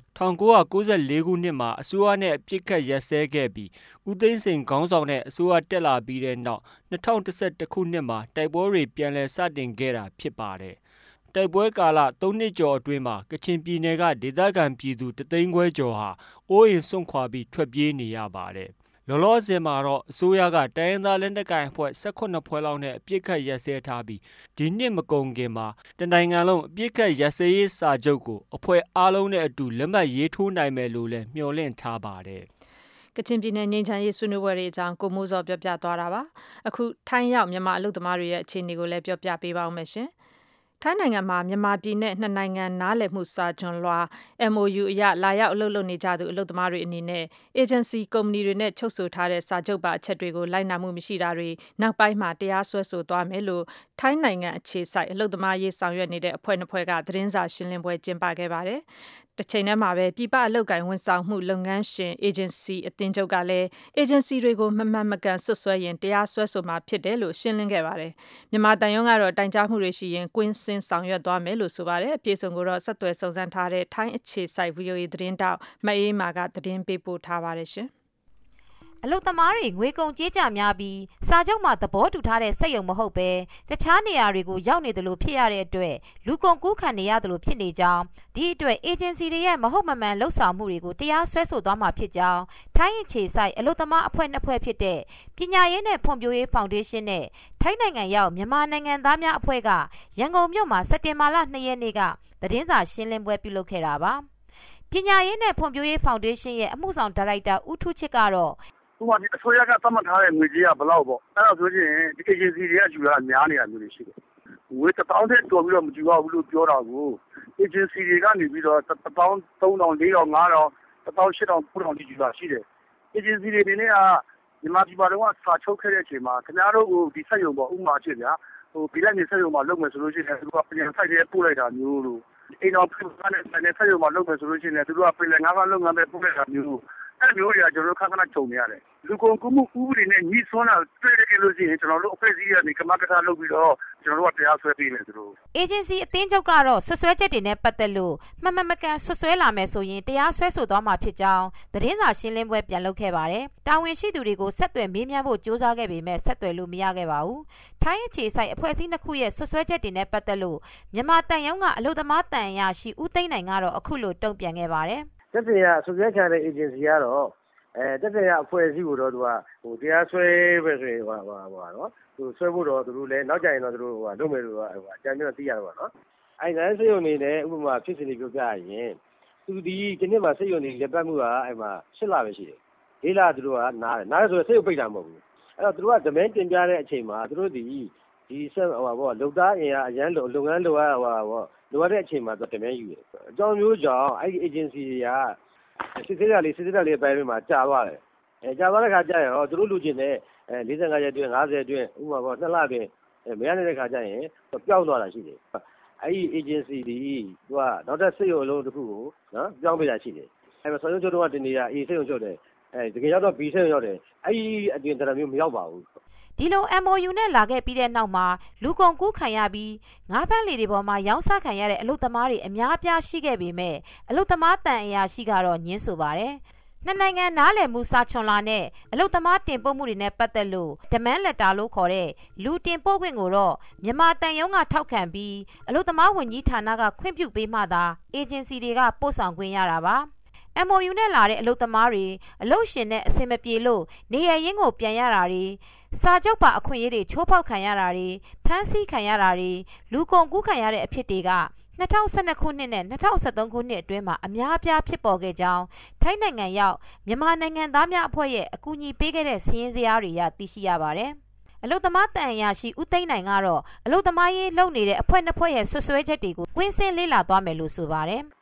1994ခုနှစ်မှာအစိုးရနဲ့အပြစ်ခတ်ရပ်စဲခဲ့ပြီးဦးသိန်းစိန်ခေါင်းဆောင်တဲ့အစိုးရတက်လာပြီးတဲ့နောက်2011ခုနှစ်မှာတိုက်ပွဲတွေပြန်လည်စတင်ခဲ့တာဖြစ်ပါတယ်တိုက်ပွဲကာလ3နှစ်ကျော်အတွင်းမှာကချင်ပြည်နယ်ကဒေသခံပြည်သူ3သိန်းခွဲကျော်ဟာအိုးအိမ်စွန့်ခွာပြီးထွက်ပြေးနေရပါတယ်။လောလောဆယ်မှာတော့အစိုးရကတိုင်းရင်းသားလက်နက်ကိုင်အဖွဲ့18ဖွဲ့လောက်နဲ့အပြစ်ခတ်ရပ်စဲထားပြီးဒီနှစ်မကုန်ခင်မှာတနိုင်ငံလုံးအပြစ်ခတ်ရပ်စဲရေးစာချုပ်ကိုအဖွဲ့အားလုံးနဲ့အတူလက်မှတ်ရေးထိုးနိုင်မယ်လို့လည်းမျှော်လင့်ထားပါတယ်။ကချင်ပြည်နယ်ငြိမ်းချမ်းရေးဆွေးနွေးပွဲတွေအကြောင်းကိုမိုးစောပြောပြသွားတာပါ။အခုထိုင်းရောက်မြန်မာအလုပ်သမားတွေရဲ့အခြေအနေကိုလည်းပြောပြပေးပါဦးမယ်ရှင်။ထိုင်းနိုင်ငံမှာမြန်မာပြည်နဲ့နှစ်နိုင်ငံနားလည်မှုစာချွန်လွှာ MOU အရလာရောက်အလုပ်လုပ်နေကြသူအလုပ်သမားတွေအနေနဲ့ agency ကုမ္ပဏီတွေနဲ့ချုပ်ဆိုထားတဲ့စာချုပ်ပါအချက်တွေကိုလိုက်နာမှုမရှိတာတွေနောက်ပိုင်းမှာတရားစွဲဆိုသွားမယ်လို့ထိုင်းနိုင်ငံအခြေစိုက်အလုပ်သမားရေးဆောင်ရွက်နေတဲ့အဖွဲ့နှစ်ဖွဲ့ကသတင်းစာရှင်းလင်းပွဲကျင်းပခဲ့ပါတယ်။တစ်ချိန်တည်းမှာပဲပြည်ပအလုပ်ကိုင်ဝန်ဆောင်မှုလုပ်ငန်းရှင် agency အသင်းချုပ်ကလည်း agency တွေကိုမမှန်မကန်ဆွဆွဲရင်တရားစွဲဆိုမှာဖြစ်တယ်လို့ရှင်းလင်းခဲ့ပါတယ်။မြန်မာတန်ယုံကတော့တိုင်ကြားမှုတွေရှိရင်ကွင်းစင်းဆောင်ရွက်သွားမယ်လို့ဆိုပါတယ်။အပြည့်စုံကိုတော့ဆက်သွယ်စုံစမ်းထားတဲ့ထိုင်းအခြေစိုက် VOA သတင်းတောက်မအေးမာကသတင်းပေးပို့ထားပါတယ်ရှင်။အလုပ်သမားတွေငွေကုန်ကြေးကြများပြီးစာချုပ်မှာသဘောတူထားတဲ့စက်ရုံမဟုတ်ပဲတခြားနေရာတွေကိုရောက်နေတယ်လို့ဖြစ်ရတဲ့အတွက်လူကုန်ကူးခံနေရတယ်လို့ဖြစ်နေကြောင်းဒီအတွက် agency တွေရဲ့မဟုတ်မမှန်လှုပ်ဆောင်မှုတွေကိုတရားစွဲဆိုသွားမှာဖြစ်ကြောင်းထိုင်းအခြေစိုက်အလုပ်သမားအဖွဲ့နှစ်ဖွဲ့ဖြစ်တဲ့ပညာရေးနဲ့ဖွံ့ဖြိုးရေးဖောင်ဒေးရှင်းနဲ့ထိုင်းနိုင်ငံရောက်မြန်မာနိုင်ငံသားများအဖွဲ့ကရန်ကုန်မြို့မှာစက်တင်ဘာလ2ရက်နေ့ကသတင်းစာရှင်းလင်းပွဲပြုလုပ်ခဲ့တာပါပညာရေးနဲ့ဖွံ့ဖြိုးရေးဖောင်ဒေးရှင်းရဲ့အမှုဆောင်ဒါရိုက်တာဦးထူးချစ်ကတော့ဥပမာအစိုးရကသတ်မှတ်ထားတဲ့ငွေကြေးကဘယ်လောက်ပေါ့အဲ့ဒါဆိုရင်ဒီ agency တွေကယူတာများနေတာမျိုးတွေရှိတယ်ငွေ1000တဲ့တော်ပြီးတော့မကြည့်ပါဘူးလို့ပြောတာကို agency တွေကနေပြီးတော့1000 3000 4000 5000 1000 8000 9000တိကျတာရှိတယ် agency တွေနေကမြန်မာပြည်မှာတော့စာချုပ်ခဲ့တဲ့အချိန်မှာခင်ဗျားတို့ကိုဒီစက်ရုံပေါ့ဥပမာဖြစ်ဗျာဟိုပြည်လက်နေစက်ရုံမှာလုပ်မယ်ဆိုလို့ရှိရင်သူကပြန်ဆိုင်တဲ့ပို့လိုက်တာမျိုးလို့အိမ်တော်ပြည်ကနေဆိုင်တဲ့စက်ရုံမှာလုပ်မယ်ဆိုလို့ရှိရင်သူတို့ကပြည်လက်ငါးပါးလုပ်ငန်းပဲပို့လိုက်တာမျိုးအဲ့မျိုးတွေကကျွန်တော်တို့ခဏခဏကြုံနေရတယ်လူကုန်ကူးမှုဥပဒေနဲ့ညှိစွန်းတာတွေ့ရလို့ရှိရင်ကျွန်တော်တို့အဖွဲ့အစည်းကနေကမကထလုပ်ပြီးတော့ကျွန်တော်တို့ကတရားစွဲပေးမယ်သူတို့ agency အသင်းချုပ်ကတော့ဆွဆွဲချက်တွေနဲ့ပတ်သက်လို့မကန်ဆွဆွဲလာမယ်ဆိုရင်တရားစွဲဆိုသွားမှာဖြစ်ကြောင်းသတင်းစာရှင်းလင်းပွဲပြန်လုပ်ခဲ့ပါတယ်တာဝန်ရှိသူတွေကိုဆက်သွယ်မေးမြန်းဖို့ကြိုးစားခဲ့ပေမဲ့ဆက်သွယ်လို့မရခဲ့ပါဘူးထိုင်းအခြေစိုက်အဖွဲ့အစည်းနှစ်ခုရဲ့ဆွဆွဲချက်တွေနဲ့ပတ်သက်လို့မြန်မာတန်ယုံကအလုပ်သမားတန်အရာရှိဦးသိန်းနိုင်ကတော့အခုလိုတုံ့ပြန်ခဲ့ပါတယ်တက်ပြရဆွဆွဲခံတဲ့ agency ကတော့တက်ပြရအဖွဲ့အစည်းကိုတော့သူကဟိုတရားစွဲပဲဆိုရင်ဟိုနော်သူဆွဲဖို့တော့သူတို့လည်းနောက်ကြရင်တော့သူတို့လုပ်မယ်လို့အကြံပြုသိရတော့ပါနော်အဲ့ဒါစိတ်ယုံနေတယ်ဥပမာဖြစ်စဉ်တွေပြောပြရင်သူဒီနေ့မှာစိတ်ယုံနေလက်ပတ်မှုကအဲ့မှာ10လပဲရှိတယ်4လသူတို့ကနားဆိုတော့စိတ်ယုံပိတ်တာမဟုတ်ဘူးအဲ့တော့သူတို့က demand တင်ပြတဲ့အချိန်မှာသူတို့ဒီဆက်လုံသားအင်အားအရန်လုပ်ငန်းလိုရတဲ့အချိန်မှာသူ demand ယူတယ်အကြောင်းမျိုးကြောင့်အဲ့ဒီ agency တွေကစစ်စစ်လေးပိုင်းမှာကြာသွားတယ်ကြာသွားတဲ့ခါကျရင်သူတို့လူချင်းနဲ့45ရက်အတွင်း50အတွင်းဥပမာပေါ့2လအတွင်းမရတဲ့ခါကျရင်ပျောက်သွားတာရှိတယ်အဲ့ဒီ agency ဒီသူကနောက်ထပ်စိတ်ရုံအလုံးတစ်ခုကိုနော်ပြောင်းပေးတာရှိတယ်အဲ့မှာဆောင်းရုံချုပ်တော့တင်နေတာ A စိတ်ရုံချုပ်တယ်တကယ်ရောက်တော့ B စိတ်ရုံရောက်တယ်အဲ့ဒီအတွင်းတရားမျိုးမရောက်ပါဘူးဒီလို MOU နဲ့လာခဲ့ပြီးတဲ့နောက်မှာလူကုန်ကူးခံရပြီးငါးဖမ်းလေတွေပေါ်မှာရောင်းစားခံရတဲ့အလုပ်သမားတွေအများအပြားရှိခဲ့ပေမဲ့အလုပ်သမားတန်အရာရှိကတော့ညင်းဆိုပါတယ်နှစ်နိုင်ငံနားလည်မှုစာချွန်လာနဲ့အလုပ်သမားတင်ပို့မှုတွေနဲ့ပတ်သက်လို့ demand letter လို့ခေါ်တဲ့လူတင်ပို့ခွင့်ကိုတော့မြန်မာတန်ယုံကထောက်ခံပြီးအလုပ်သမားဝန်ကြီးဌာနကခွင့်ပြုပေးမှသာ agency တွေကပို့ဆောင်ခွင့်ရတာပါ MOU နဲ့လာတဲ့အလုပ်သမားတွေအလုပ်ရှင်နဲ့အဆင်မပြေလို့နေရရင်းကိုပြန်ရတာတွေစာချုပ်ပါအခွင့်အရေးတွေချိုးဖောက်ခံရတာတွေဖမ်းဆီးခံရတာတွေလူကုန်ကူးခံရတဲ့အဖြစ်တွေက2012ခုနှစ်နဲ့2013ခုနှစ်အတွင်းမှာအများအပြားဖြစ်ပေါ်ခဲ့ကြောင်းထိုင်းနိုင်ငံရောက်မြန်မာနိုင်ငံသားများအဖွဲ့ရဲ့အကူအညီပေးခဲ့တဲ့စီးရင်စရာတွေရသိရှိရပါတယ်အလုပ်သမားတန်အရာရှိဦးသိန်းနိုင်ကတော့အလုပ်သမားရေးလုပ်နေတဲ့အဖွဲ့နှစ်ဖွဲ့ရဲ့ဆွဆွဲချက်တွေကိုကွင်းစင်းလေ့လာသွားမယ်လို့ဆိုပါတယ်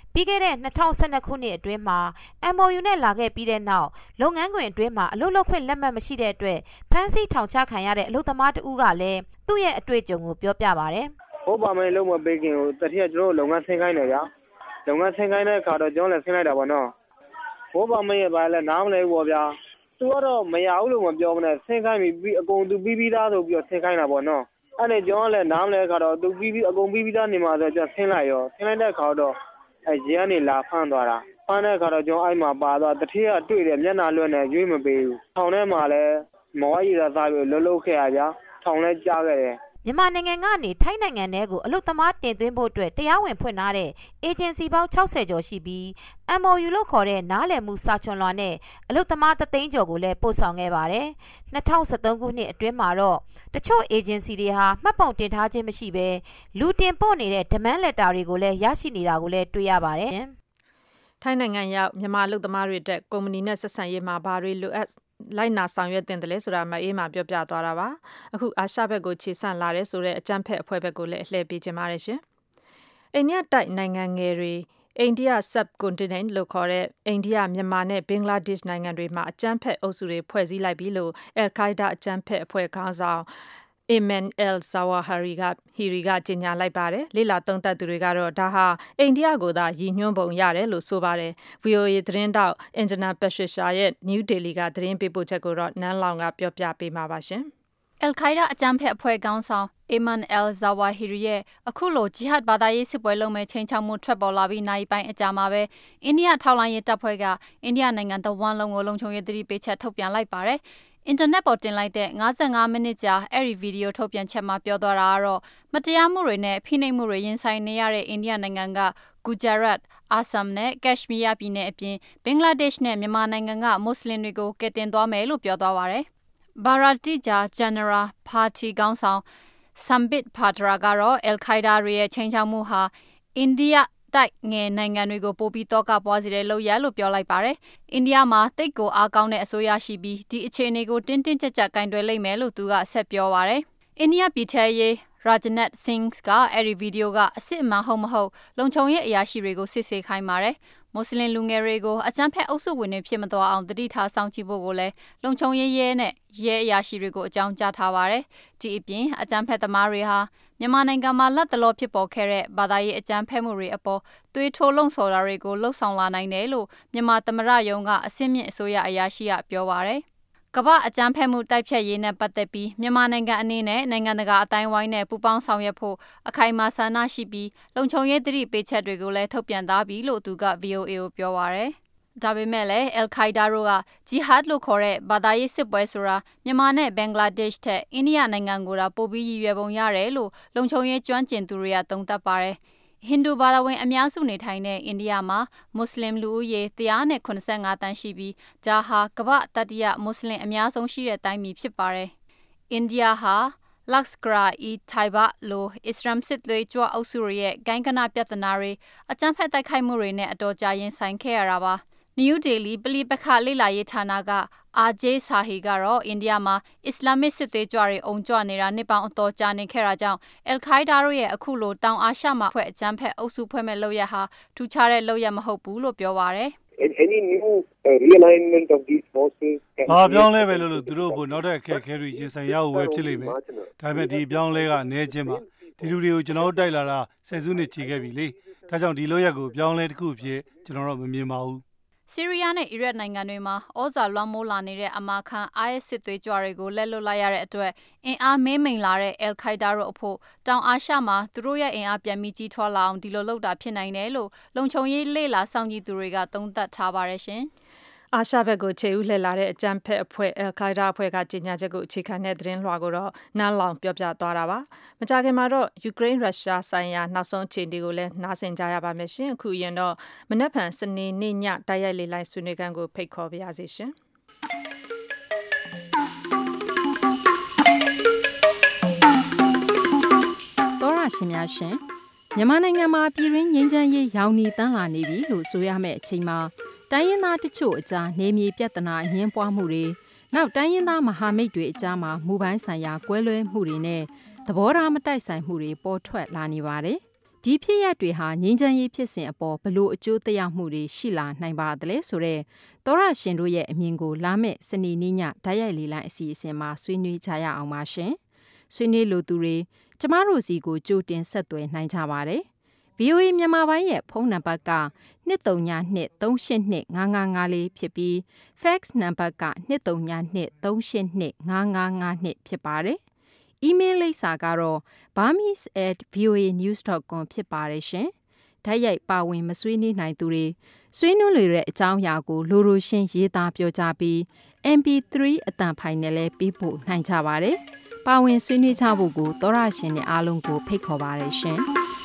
ပြီးခဲ့တဲ့2012ခုနှစ်အတွင်းမှာ MOU နဲ့လာခဲ့ပြီးတဲ့နောက်လုပ်ငန်းခွင်အတွင်းမှာအလုပ်လုပ်ခွင့်လက်မှတ်မရှိတဲ့အတွက်ဖမ်းဆီးထောင်ချခံရတဲ့အလုပ်သမားတဦးကလည်းသူ့ရဲ့အတွေ့အကြုံကိုပြောပြပါတယ်။ဟုတ်ပါမယ်လုံးမပေးခင်ကိုတတိယကျွန်တော်လုပ်ငန်းဆင်းခိုင်းတယ်ဗျာ။လုပ်ငန်းဆင်းခိုင်းတဲ့အခါတော့ကျွန်တော်လည်းဆင်းလိုက်တာပေါ့နော်။ဟုတ်ပါမယ်ရဲ့ဘာလဲနားမလဲဘူးပေါ့ဗျာ။သူကတော့မရဘူးလို့မပြောမနဲ့ဆင်းခိုင်းပြီးအကုန်သူပြီးသားဆိုပြီးတော့ဆင်းခိုင်းတာပေါ့နော်။အဲ့ဒါကျွန်တော်လည်းနားမလဲအခါတော့သူအကုန်ပြီးသားနေမှာဆိုကျွန်တော်ဆင်းလိုက်ရောဆင်းလိုက်တဲ့အခါတော့ရဲကနေလာဖမ်းသွားတာဖမ်းတဲ့အခါတော့ကျွန်တော်အဲ့မှာပါသွားတတိယတွေ့တယ်မျက်နှာလွှဲနေရွေးမပေးဘူးထောင်ထဲမှာလည်းမော်ရည်သာသားပြီးလှုပ်ခဲ့ရဗျာထောင်လဲကြားခဲ့တယ်မြန်မာနိုင်ငံကနေထိုင်းနိုင်ငံထဲကိုအလုပ်သမားတင်သွင်းဖို့အတွက်တရားဝင်ဖွင့်ထားတဲ့အေဂျင်စီပေါင်း60ကျော်ရှိပြီး MOU လို့ခေါ်တဲ့နားလည်မှုစာချွန်လွှာနဲ့အလုပ်သမား3သိန်းကျော်ကိုလည်းပို့ဆောင်ခဲ့ပါတယ်။2013ခုနှစ်အတွင်းမှာတော့တချို့အေဂျင်စီတွေဟာမှတ်ပုံတင်ထားခြင်းမရှိဘဲလူတင်ပို့နေတဲ့ demand letter တွေကိုလည်းရရှိနေတာကိုလည်းတွေ့ရပါတယ်။ထိုင်းနိုင်ငံရောက်မြန်မာအလုပ်သမားတွေအတွက်ကုမ္ပဏီနဲ့ဆက်ဆံရေးမှာဘာတွေလိုအပ်လိုက်နာဆောင်ရွက်တင်တယ်လဲဆိုတာမအေးမှာပြောပြသွားတာပါအခုအာရှဘက်ကိုခြေဆန့်လာတဲ့ဆိုတဲ့အကြမ်းဖက်အဖွဲ့ဘက်ကိုလည်းအလှည့်ပေးခြင်းပါတယ်ရှင်အိန္ဒိယတိုက်နိုင်ငံငယ်တွေအိန္ဒိယ subcontinent လို့ခေါ်တဲ့အိန္ဒိယမြန်မာနဲ့ဘင်္ဂလားဒေ့ရှ်နိုင်ငံတွေမှာအကြမ်းဖက်အုပ်စုတွေဖွဲ့စည်းလိုက်ပြီးလို့ Al-Qaeda အကြမ်းဖက်အဖွဲ့ခေါင်းဆောင်Ayman al-Zawahiri ကကြေညာလိုက်ပါတယ်။လေ့လာသုံးသပ်သူတွေကတော့ဒါဟာအိန္ဒိယကိုသာရည်ညွှန်းပုံရတယ်လို့ဆိုပါတယ်။ VOA သတင်းတောက် Anjana Pasricha ရဲ့ New Delhi ကသတင်းပေးပို့ချက်ကိုတော့နန်းလောင်ကပြောပြပေးမှာပါရှင်။ Al-Qaeda အကြမ်းဖက်အဖွဲ့ခေါင်းဆောင် Ayman al-Zawahiri ရဲ့အခုလိုဂျီဟတ်ဘာသာရေးစစ်ပွဲလုံးမဲ့ချိန်ချောက်မှုထွက်ပေါ်လာပြီးနိုင်ပိုင်းအကြာမှာပဲအိန္ဒိယထောက်လှမ်းရေးတပ်ဖွဲ့ကအိန္ဒိယနိုင်ငံတဝန်းလုံးကိုလုံခြုံရေးသတိပေးချက်ထုတ်ပြန်လိုက်ပါတယ်။အင်တာနက်ပေါ်တင်လိုက်တဲ့55မိနစ်ကြာအဲ့ဒီဗီဒီယိုထုတ်ပြန်ချက်မှာပြောသွားတာကတော့မတရားမှုတွေနဲ့ဖိနှိပ်မှုတွေရင်ဆိုင်နေရတဲ့အိန္ဒိယနိုင်ငံက Gujarat, Assam နဲ့ Kashmir ပြည်နယ်အပြင်ဘင်္ဂလားဒေ့ရှ်နဲ့မြန်မာနိုင်ငံကမွတ်စလင်တွေကိုကယ်တင်သွားမယ်လို့ပြောသွားပါတယ်။ Bharatiya Janata Party ခေါင်းဆောင် Sambit Patra ကတော့ Al-Qaeda ရဲ့ချိန်ချောက်မှုဟာအိန္ဒိယတိုက်ငယ်နိုင်ငံတွေကိုပိုပြီးတော့ကပွားစေတဲ့လုပ်ရလို့ပြောလိုက်ပါတယ်။အိန္ဒိယမှာတိတ်ကိုအားကောင်းတဲ့အစိုးရရှိပြီးဒီအခြေအနေကိုတင်းတင်းကြပ်ကြပ်ကင်တွယ်လိမ့်မယ်လို့သူကဆက်ပြောပါတယ်။အိန္ဒိယပြည်ထရေး Rajnath Singh ကအဲ့ဒီဗီဒီယိုကအစ်စ်အမှန်ဟုတ်မဟုတ်လုံခြုံရေးအရာရှိတွေကိုစစ်ဆေးခိုင်းပါတယ်။မွတ်စလင်လူငယ်တွေကိုအကြမ်းဖက်အုပ်စုဝင်တွေဖြစ်မသွားအောင်တတိထားစောင့်ကြည့်ဖို့ကိုလည်းလုံခြုံရေးရဲနဲ့ရဲအရာရှိတွေကိုအကြောင်းကြားထားပါတယ်။ဒီအပြင်အကြမ်းဖက်သမားတွေဟာမြန်မာနိုင်ငံမှာလက်တလောဖြစ်ပေါ်ခဲ့တဲ့ဘာသာရေးအကြမ်းဖက်မှုတွေအပေါ်သွေးထိုးလှုံ့ဆော်တာတွေကိုလှုံ့ဆော်လာနိုင်တယ်လို့မြန်မာသမ္မတရုံးကအစည်းအမြင့်အစိုးရအရာရှိကပြောပါတယ်။ကမ္ဘာအကြမ်းဖက်မှုတိုက်ဖျက်ရေးနဲ့ပတ်သက်ပြီးမြန်မာနိုင်ငံအနေနဲ့နိုင်ငံတကာအတိုင်းဝိုင်းနဲ့ပူးပေါင်းဆောင်ရွက်ဖို့အခိုင်အမာဆန္ဒရှိပြီးလုံခြုံရေးသတိပေးချက်တွေကိုလည်းထုတ်ပြန်သားပြီးလို့သူက VOA ကိုပြောပါရယ်။ဒါပေမဲ့လည်း Al-Qaeda တို့ကဂျီဟတ်လို့ခေါ်တဲ့ဘာသာရေးစစ်ပွဲဆိုတာမြန်မာနဲ့ဘင်္ဂလားဒေ့ရှ်ထက်အိန္ဒိယနိုင်ငံကိုတော့ပိုပြီးရည်ရွယ်ပုံရတယ်လို့လုံခြုံရေးကျွမ်းကျင်သူတွေကသုံးသပ်ပါတယ်။ဟိန္ဒူဘာသာဝင်အများစုနေထိုင်တဲ့အိန္ဒိယမှာမွတ်စလင်လူဦးရေ185တန်းရှိပြီးဒါဟာကမ္ဘာတတိယမွတ်စလင်အများဆုံးရှိတဲ့တိုင်းပြည်ဖြစ်ပါတယ်။အိန္ဒိယဟာLashkar-e-Taiba လိုအစ္စလာမ်စစ်သွေးကြွအုပ်စုရဲ့ဂိုင်းကနပြဿနာတွေအကြမ်းဖက်တိုက်ခိုက်မှုတွေနဲ့အတော်ကြာရင်ဆိုင်ခဲ့ရတာပါ။ New Delhi ပလီပခလေ့လာရေးဌာနကAjay Sahi ကတော့အိန္ဒိယမှာအစ္စလာမစ်စစ်သွေးကြွတွေအုံကြွနေတာနှစ်ပေါင်းအတော်ကြာနေခဲ့တာကြောင့် Al-Qaeda တို့ရဲ့အခုလိုတောင်အာရှမှာဖွဲ့အကြမ်းဖက်အုပ်စုဖွဲ့မဲ့လုပ်ရဟာထူးခြားတဲ့လုပ်ရမဟုတ်ဘူးလို့ပြောပါရယ် Any new realignment of these forces ဘာပြောင်းလဲပဲလို့သူတို့ဘုနောက်တဲ့အခက်အခဲတွေရင်ဆိုင်ရဖို့ပဲဖြစ်လိမ့်မယ်ဒါပေမဲ့ဒီပြောင်းလဲကနေခြင်းမှာဒီလူတွေကိုကျွန်တော်တို့တိုက်လာတာဆယ်စုနှစ်ချီခဲ့ပြီလေဒါကြောင့်ဒီလုပ်ရက်ကိုပြောင်းလဲတစ်ခုဖြစ်ကျွန်တော်တို့မမြင်ပါဘူးဆီးရီးယားနဲ့အီရတ်နိုင်ငံတွေမှာဩဇာလွှမ်းမိုးလာနေတဲ့အမာခံ IS စစ်သွေးကြွတွေကိုလက်လွတ်လိုက်ရတဲ့အတွက်အင်အားမေးမိန်လာတဲ့ Al-Qaeda တို့အဖို့တောင်အာရှမှာသူတို့ရဲ့အင်အားပြန်ပြီးကြီးထွားလာအောင်ဒီလိုလုပ်တာဖြစ်နိုင်တယ်လို့လုံခြုံရေးလေ့လာစောင့်ကြည့်သူတွေကသုံးသပ်ထားပါတယ်ရှင်။အာရှဘက်ကိုခြေဦးလှည့်လာတဲ့အကြမ်းဖက်အဖွဲ့ Al-Qaeda အဖွဲ့ကကြေညာချက်ကိုအခြေခံတဲ့သတင်းလွှာကိုတော့နန်းလောင်ပြောပြသွားတာပါမကြာခင်မှာတော့ယူကရိန်းရုရှားဆိုင်ရာနောက်ဆုံးအခြေအနေကိုလည်းနားဆင်ကြရပါမယ်ရှင်အခုရင်တော့မနက်ဖြန်စနေနေ့ညတိုက်ရိုက်လေလိုင်းဆွေးနွေးခန်းကိုဖိတ်ခေါ်ပါရစေရှင်တော်ရရှိများရှင်မြန်မာနိုင်ငံမှာပြည်တွင်းငြိမ်းချမ်းရေးရောင်နီတန်းလာနေပြီလို့ဆိုရမယ့်အချိန်မှာတိုင်းရင်းသားတချို့အကြားနေမြေပြဿနာအငြင်းပွားမှုတွေနောက်တိုင်းရင်းသားမဟာမိတ်တွေအကြားမှာမူပိုင်းဆိုင်ရာကွဲလွဲမှုတွေနဲ့သဘောထားမတိုက်ဆိုင်မှုတွေပေါ်ထွက်လာနေပါတယ်ဒီဖြစ်ရပ်တွေဟာငြိမ်းချမ်းရေးဖြစ်စဉ်အပေါ်ဘလို့အကျိုးသက်ရောက်မှုတွေရှိလာနိုင်ပါသလဲဆိုတဲ့သောရရှင်တို့ရဲ့အမြင်ကိုလာမယ့်စနေနေ့ညဓာတ်ရိုက်လေလိုင်းအစီအစဉ်မှာဆွေးနွေးကြရအောင်ပါရှင်။ဆွေးနွေးလိုသူတွေကျမတို့စီကိုကြိုတင်ဆက်သွယ်နိုင်ကြပါတယ်။ VOA မြန်မာပိုင်းရဲ့ဖုန်းနံပါတ်က2323825554ဖြစ်ပြီး fax နံပါတ်က2323825552ဖြစ်ပါတယ်။ email လိပ်စာကတော့ burmese@voanews.com ဖြစ်ပါတယ်ရှင်။ဓာတ်ရိုက်ပါဝင်မဆွေးနွေးနိုင်သူတွေဆွေးနွေးလိုတဲ့အကြောင်းအရာကိုလိုရှင်းရေးသားပြောကြားပြီး MP3 အသံဖိုင်နဲ့လည်းပေးပို့နိုင်ကြပါတယ်။ပါဝင်ဆွေးနွေးကြဖို့ကိုသောရရှင်တွေအားလုံးကိုဖိတ်ခေါ်ပါတယ်ရှင်။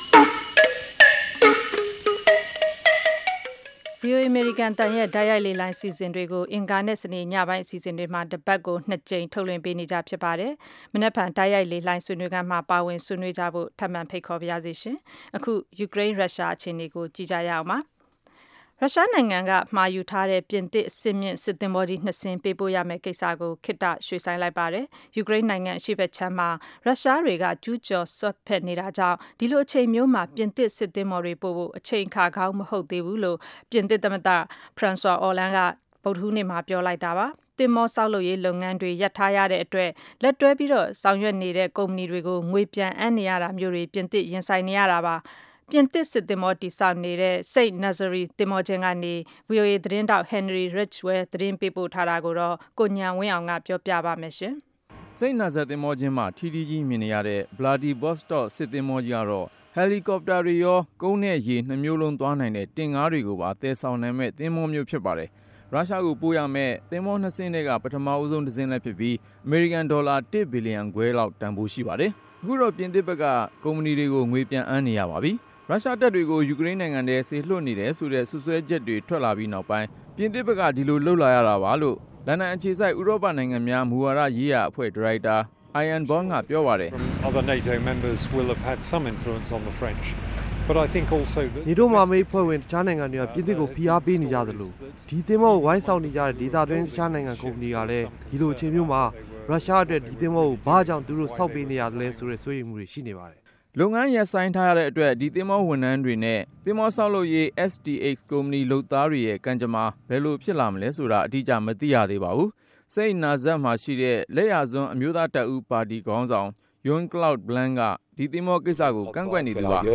VOA American တန်ရဲ့ဓာတ်ရိုက်လေလိုင်းစီစဉ်တွေကိုအင်ကာနဲ့စနေညပိုင်းအစီအစဉ်တွေမှာတစ်ပတ်ကို2ကြိမ်ထုတ်လွှင့်ပေးနေကြဖြစ်ပါတယ်။မနက်ဖြန်ဓာတ်ရိုက်လေလိုင်းဆွေးနွေးခန်းမှာပါဝင်ဆွေးနွေးကြဖို့ထပ်မံဖိတ်ခေါ်ပါရစေရှင်။အခုယူကရိန်းရုရှားအခြေအနေကိုကြည့်ကြရအောင်ပါ။ရုရှားနိုင်ငံကမှာယူထားတဲ့ပြင်သစ်စစ်မြင့်စစ်သင်္ဘောကြီး2စင်းပေးပို့ရမယ့်ကိစ္စကိုခေတ္တရွှေ့ဆိုင်းလိုက်ပါတယ်။ယူကရိန်းနိုင်ငံအရှေ့ဘက်ခြမ်းမှာရုရှားတွေကကျူးကျော်ဆွတ်ဖက်နေတာကြောင့်ဒီလိုအချိန်မျိုးမှာပြင်သစ်စစ်သင်္ဘောတွေပို့ဖို့အချိန်အခါကောင်းမဟုတ်သေးဘူးလို့ပြင်သစ်သမ္မတဖရန်ဆွာအော်လန်ကဗုဒ္ဓဟူးနေ့မှာပြောလိုက်တာပါ။တင်မောဆောက်လုပ်ရေးလုပ်ငန်းတွေရပ်ထားရတဲ့အတွက်လက်တွဲပြီးတော့ဆောင်ရွက်နေတဲ့ကုမ္ပဏီတွေကိုငွေပြန်အပ်နေရတာမျိုးတွေပြင်သစ်ရင်ဆိုင်နေရတာပါ။ပြင်သစ်စစ်သင်္ဘောတိစောက်နေတဲ့ Saint Nazaire သင်္ဘောကျင်းကနေ VOA သတင်းတောက် Henry Ridgwell သတင်းပေးပို့ထားတာကိုတော့ကိုညံဝင်းအောင်ကပြောပြပါမယ်ရှင်။ Saint Nazaire သင်္ဘောကျင်းမှာထီထီကြီးမြင်နေရတဲ့ Vladivostok စစ်သင်္ဘောကြီးကတော့ဟယ်လီကော်ပတာတွေရောကုန်းနဲ့ရေ2မျိုးလုံးသွားနိုင်တဲ့တင်ကားတွေကိုပါသယ်ဆောင်နိုင်မဲ့သင်္ဘောမျိုးဖြစ်ပါတယ်။ရုရှားကိုပို့ရမဲ့သင်္ဘော2စင်းတွေကပထမအဦးဆုံးတစ်စင်းလည်းဖြစ်ပြီးအမေရိကန်ဒေါ်လာ1ဘီလီယံခွဲလောက်တန်ဖိုးရှိပါတယ်။အခုတော့ပြင်သစ်ဘက်ကကုမ္ပဏီတွေကိုငွေပြန်အမ်းနေရပါပြီ။ရုရှားတပ်တွေကိုယူကရိန်းနိုင်ငံထဲဆေလွှတ်နေတယ်ဆိုတဲ့ဆွဆွဲချက်တွေထွက်လာပြီးနောက်ပိုင်းပြင်သစ်ဘက်ကဒီလိုလှုပ်လာရတာပါလို့လန်ဒန်အခြေစိုက်ဥရောပနိုင်ငံများမူဝါဒရေးရာအဖွဲ့ဒါရိုက်တာ Ian Bond ကပြောပါတယ်။ Other NATO members will have had some influence on the French. But I think also that NATO မှာမေးဖွဲ့ဝင်တခြားနိုင်ငံတွေကပြင်သစ်ကိုဖိအားပေးနေကြသလိုဒီသင်္ဘောကိုဝိုင်းဆောင်နေကြတဲ့ဒေသတွင်းတခြားနိုင်ငံကုမ္ပဏီကလည်းဒီလိုအချိန်မျိုးမှာရုရှားအတွက်ဒီသင်္ဘောကိုဘာကြောင့်သူတို့စောက်ပေးနေရတယ်လဲဆိုတဲ့စိုးရိမ်မှုတွေရှိနေပါတယ်လုပ်ငန်းရပ်ဆိုင်းထားရတဲ့အတွက်ဒီသင်္ဘောဝန်ထမ်းတွေနဲ့သင်္ဘောဆောက်လုပ်ရေး STX ကုမ္ပဏီလုပ်သားတွေရဲ့ကံကြမ္မာဘယ်လိုဖြစ်လာမလဲဆိုတာအတိအကျမသိရသေးပါဘူး။စိတ်နာဇက်မှာရှိတဲ့လက်ရစွန်းအမျိုးသားတပ်ဦးပါတီခေါင်းဆောင်ယွန်ကလော့ဒ်ဘလန်ကဒီသင်္ဘောကိစ္စကိုကန့်ကွက်နေသူပါ။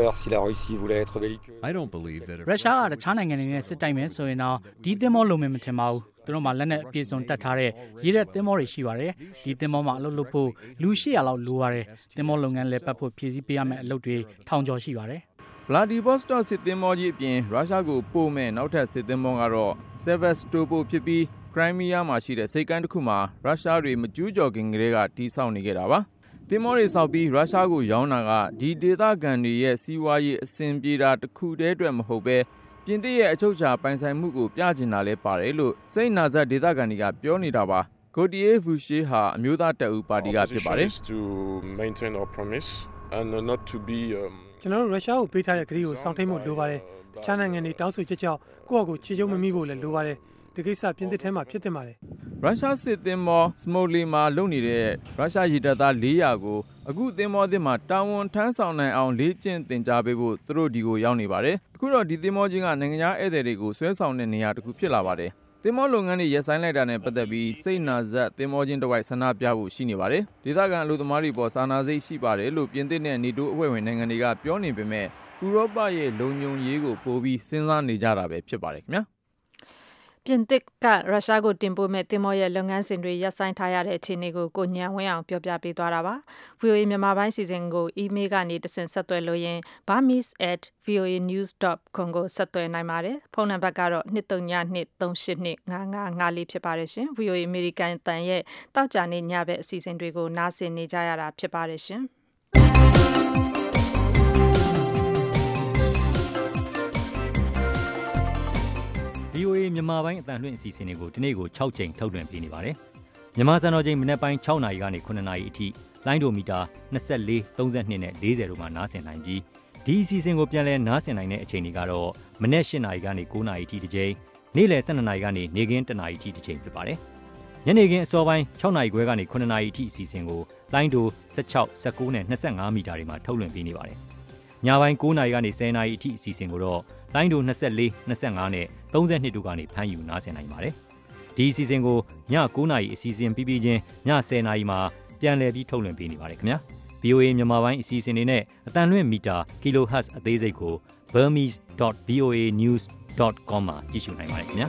ရုရှားကတခြားနိုင်ငံတွေနဲ့စစ်တိုက်မယ်ဆိုရင်တော့ဒီသင်္ဘောလုံမယ်မထင်ပါဘူး။သူတို့မှလက်နဲ့အပြည့်စုံတက်ထားတဲ့ရေတဲ့သင်္ဘောတွေရှိပါတယ်။ဒီသင်္ဘောမှာအလုပ်လုပ်ဖို့လူ800လောက်လိုပါတယ်။သင်္ဘောလုပ်ငန်းလည်းပတ်ဖို့ဖြည့်ဆည်းပေးရမယ့်အလုပ်တွေ1000ကျော်ရှိပါတယ်။ Vladivostok စစ်သင်္ဘောကြီးအပြင်ရုရှားကိုပို့မဲ့နောက်ထပ်စစ်သင်္ဘောကတော့ Sevastopol ဖြစ်ပြီးခရိုင်းမီးယားမှာရှိတဲ့စိတ်ကမ်းတစ်ခုမှာရုရှားတွေမကျူးကျော်ခင်ကတည်းကတီးဆောက်နေခဲ့တာပါ။သင်္ဘောတွေဆောက်ပြီးရုရှားကိုရောင်းတာကဒီဒေသခံတွေရဲ့စီးပွားရေးအဆင်ပြေတာတစ်ခုတည်းအတွက်မဟုတ်ပဲပြင်သစ်ရဲ့အချုပ်အခြာပိုင်ဆိုင်မှုကိုပြချင်တာလည်းပါတယ်လို့စိတ်နာဇက်ဒေသခံတွေကပြောနေတာပါ။ Gautier Vaucher ဟာအမျိုးသားတပ်ဦးပါတီကဖြစ်ပါတယ်။ကျွန်တော်တို့ရုရှားကိုပေးထားတဲ့ကတိကိုစောင့်ထိန်ဖို့လိုပါတယ်။တခြားနိုင်ငံတွေတောင်းဆိုချက်ကြောင့်ကိုယ့်အကူခြေကျုံမမိဖို့လည်းလိုပါတယ်။ဒီကိစ္စပြင်သစ်ထဲမှာဖြစ်တင်ပါတယ်။ရုရှားစစ်သင်္ဘောစမိုလီမှာလုံနေတဲ့ရုရှားရေတပ်သား400ကိုအခုသင်္ဘောသစ်မှာတာဝန်ထမ်းဆောင်နိုင်အောင်လေ့ကျင့်သင်ကြားပေးဖို့သူတို့ဒီကိုရောက်နေပါတယ်။အခုတော့ဒီသင်္ဘောချင်းကနိုင်ငံခြားဧည့်သည်တွေကိုဆွဲဆောင်တဲ့နေရာတစ်ခုဖြစ်လာပါတယ်။သင်္ဘောလုပ်ငန်းတွေရပ်ဆိုင်းလိုက်တာနဲ့ပတ်သက်ပြီးစိတ်နာဇက်သင်္ဘောချင်းတစ်ဝိုက်ဆန္ဒပြဖို့ရှိနေပါတယ်။ဒေသခံအလုပ်သမားတွေပေါ်စာနာစိတ်ရှိပါတယ်လို့ပြင်သစ်နဲ့နေတိုးအဖွဲ့ဝင်နိုင်ငံတွေကပြောနေပေမဲ့ဥရောပရဲ့လုံခြုံရေးကိုပိုပြီးစဉ်းစားနေကြတာပဲဖြစ်ပါတယ်ခင်ဗျာ။ပြင်သစ်ကရုရှားကိုတင်ပို့မဲ့တင်မောရဲ့လုပ်ငန်းစဉ်တွေရပ်ဆိုင်းထားရတဲ့အခြေအနေကိုကိုညံဝင်းအောင်ပြောပြပေးသွားတာပါ။ VOA မြန်မာပိုင်းစီစဉ်ကို email ကနေတဆင့်ဆက်သွယ်လို့ရင် burmese@voanews.com ကိုဆက်သွယ်နိုင်ပါတယ်။ဖုန်းနံပါတ်ကတော့2323825554ဖြစ်ပါတယ်ရှင်။ VOA American တန်ရဲ့တောက်ကြနေညဘက်အစီအစဉ်တွေကိုနားဆင်နေကြရတာဖြစ်ပါတယ်ရှင်။ VOA မြန်မာပိုင်းအတန်လွှင့်အစီအစဉ်တွေကိုဒီနေ့ကို6ချိန်ထုတ်လွှင့်ပေးနေပါတယ်။မြန်မာစံတော်ချိန်မနက်ပိုင်း6နာရီကနေ9နာရီအထိလိုင်းဒိုမီတာ24 32နဲ့40တို့မှာနားဆင်နိုင်ပြီးဒီအစီအစဉ်ကိုပြန်လည်နားဆင်နိုင်တဲ့အချိန်တွေကတော့မနက်8နာရီကနေ9နာရီအထိတစ်ချိန်နေ့လယ်12နာရီကနေနေ့ခင်း1နာရီအထိတစ်ချိန်ဖြစ်ပါတယ်။ညနေခင်းအစောပိုင်း6နာရီခွဲကနေ9နာရီအထိအစီအစဉ်ကိုလိုင်းဒို16 19နဲ့25မီတာတွေမှာထုတ်လွှင့်ပေးနေပါတယ်။ညပိုင်း9နာရီကနေ10နာရီအထိအစီအစဉ်ကိုတော့လိုင်းဒို24 25နဲ့32တို့ကနေဖမ်းယူနားဆင်နိုင်ပါတယ်ဒီအစီအစဉ်ကိုည9နာရီအစီအစဉ်ပြီးပြီးချင်းည10နာရီမှာပြန်လည်ပြီးထုတ်လွှင့်ပေးနေပါတယ်ခင်ဗျာ VOA မြန်မာပိုင်းအစီအစဉ်တွေနဲ့အတန်လွင့်မီတာ kHz အသေးစိတ်ကို burmese.voanews.com မှာကြည့်ရှုနိုင်ပါတယ်ခင်ဗျာ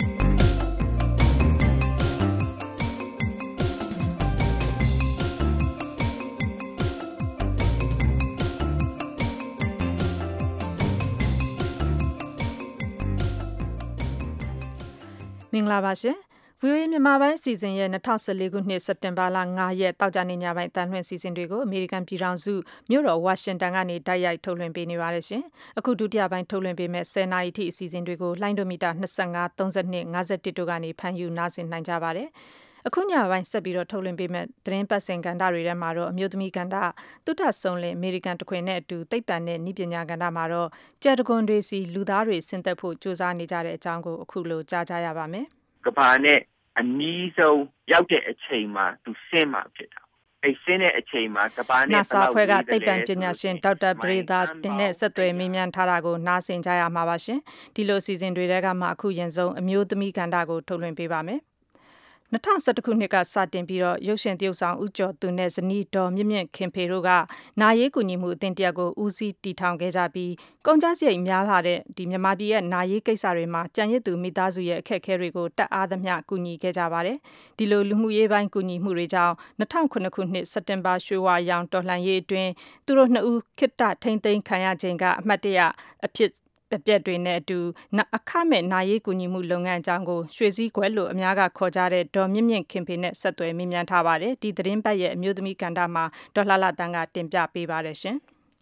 မင်္ဂလာပါရှင် VOA မြန်မာပိုင်းအစီအစဉ်ရဲ့2014ခုနှစ်စက်တင်ဘာလ9ရက်တောက်ကြနေညပိုင်းတန်လှည့်အစီအစဉ်တွေကိုအမေရိကန်ပြည်ထောင်စုမြို့တော်ဝါရှင်တန်ကနေတိုက်ရိုက်ထုတ်လွှင့်ပေးနေပါတယ်ရှင်အခုဒုတိယပိုင်းထုတ်လွှင့်ပေးမဲ့10နာရီထိအစီအစဉ်တွေကိုလိုင်းဒိုမီတာ25 32 51တို့ကနေဖမ်းယူနားဆင်နိုင်ကြပါတယ်အခုညပိုင်းဆက်ပြီးတော့ထုတ်လွှင့်ပေးမဲ့သတင်းပတ်စင်ကဏ္ဍတွေထဲမှာတော့အမျိုးသမီးကဏ္ဍတုဒ္ဒဆုံလင်အမေရိကန်တခွင်နဲ့အတူသိပ္ပံနဲ့နည်းပညာကဏ္ဍမှာတော့ကြက်တကွန်တွေစီလူသားတွေဆင်းသက်ဖို့ကြိုးစားနေကြတဲ့အကြောင်းကိုအခုလိုကြားကြရပါမယ်ကဘာနဲ့အနီးဆုံးရောက်တဲ့အချိန်မှာသူဆင်းမှာဖြစ်တာအဲ့ဆင်းတဲ့အချိန်မှာကဘာနဲ့ဘယ်လောက်ဖွဲ့ကသိပ္ပံပညာရှင်ဒေါက်တာဘရေသာတင်နဲ့ဆက်သွယ်မေးမြန်းထားတာကိုနားဆင်ကြရမှာပါရှင်ဒီလိုအစီအစဉ်တွေထဲကမှအခုရင်ဆုံးအမျိုးသမီးကဏ္ဍကိုထုတ်လွှင့်ပေးပါမယ်2011ခုနှစ်ကစတင်ပြီးတော့ရုပ်ရှင်သရုပ်ဆောင်ဦးကျော်သူနဲ့ဇနီးဒေါ်မြင့်မြင့်ခင်ဖေတို့ကနာရေးကူညီမှုအသင်းတရက်ကိုဦးစီးတည်ထောင်ခဲ့ကြပြီးကုန်ကျစရိတ်များလာတဲ့ဒီမြန်မာပြည်ရဲ့နာရေးကိစ္စတွေမှာကြံရစ်သူမိသားစုရဲ့အခက်အခဲတွေကိုတတ်အားသမျှကူညီခဲ့ကြပါတယ်ဒီလိုလူမှုရေးပိုင်းကူညီမှုတွေကြောင့်2009ခုနှစ်စက်တင်ဘာရွှေဝါရောင်တော်လှန်ရေးအတွင်းသူတို့နှစ်ဦးခိတ္တထိမ့်သိမ်းခံရခြင်းကအမှတ်တရအဖြစ်ပြက်တွေနဲ့အတူအခမဲ့နာရေးကူညီမှုလုပ်ငန်းအကြောင်းကိုရွှေစည်းခွဲလို့အများကခေါ်ကြတဲ့ဒေါ်မြင့်မြင့်ခင်ဖေနဲ့ဆက်သွယ်မေးမြန်းထားပါတယ်ဒီသတင်းပတ်ရဲ့အမျိုးသမီးကဏ္ဍမှာဒေါ်လှလှတန်းကတင်ပြပေးပါတယ်ရှင်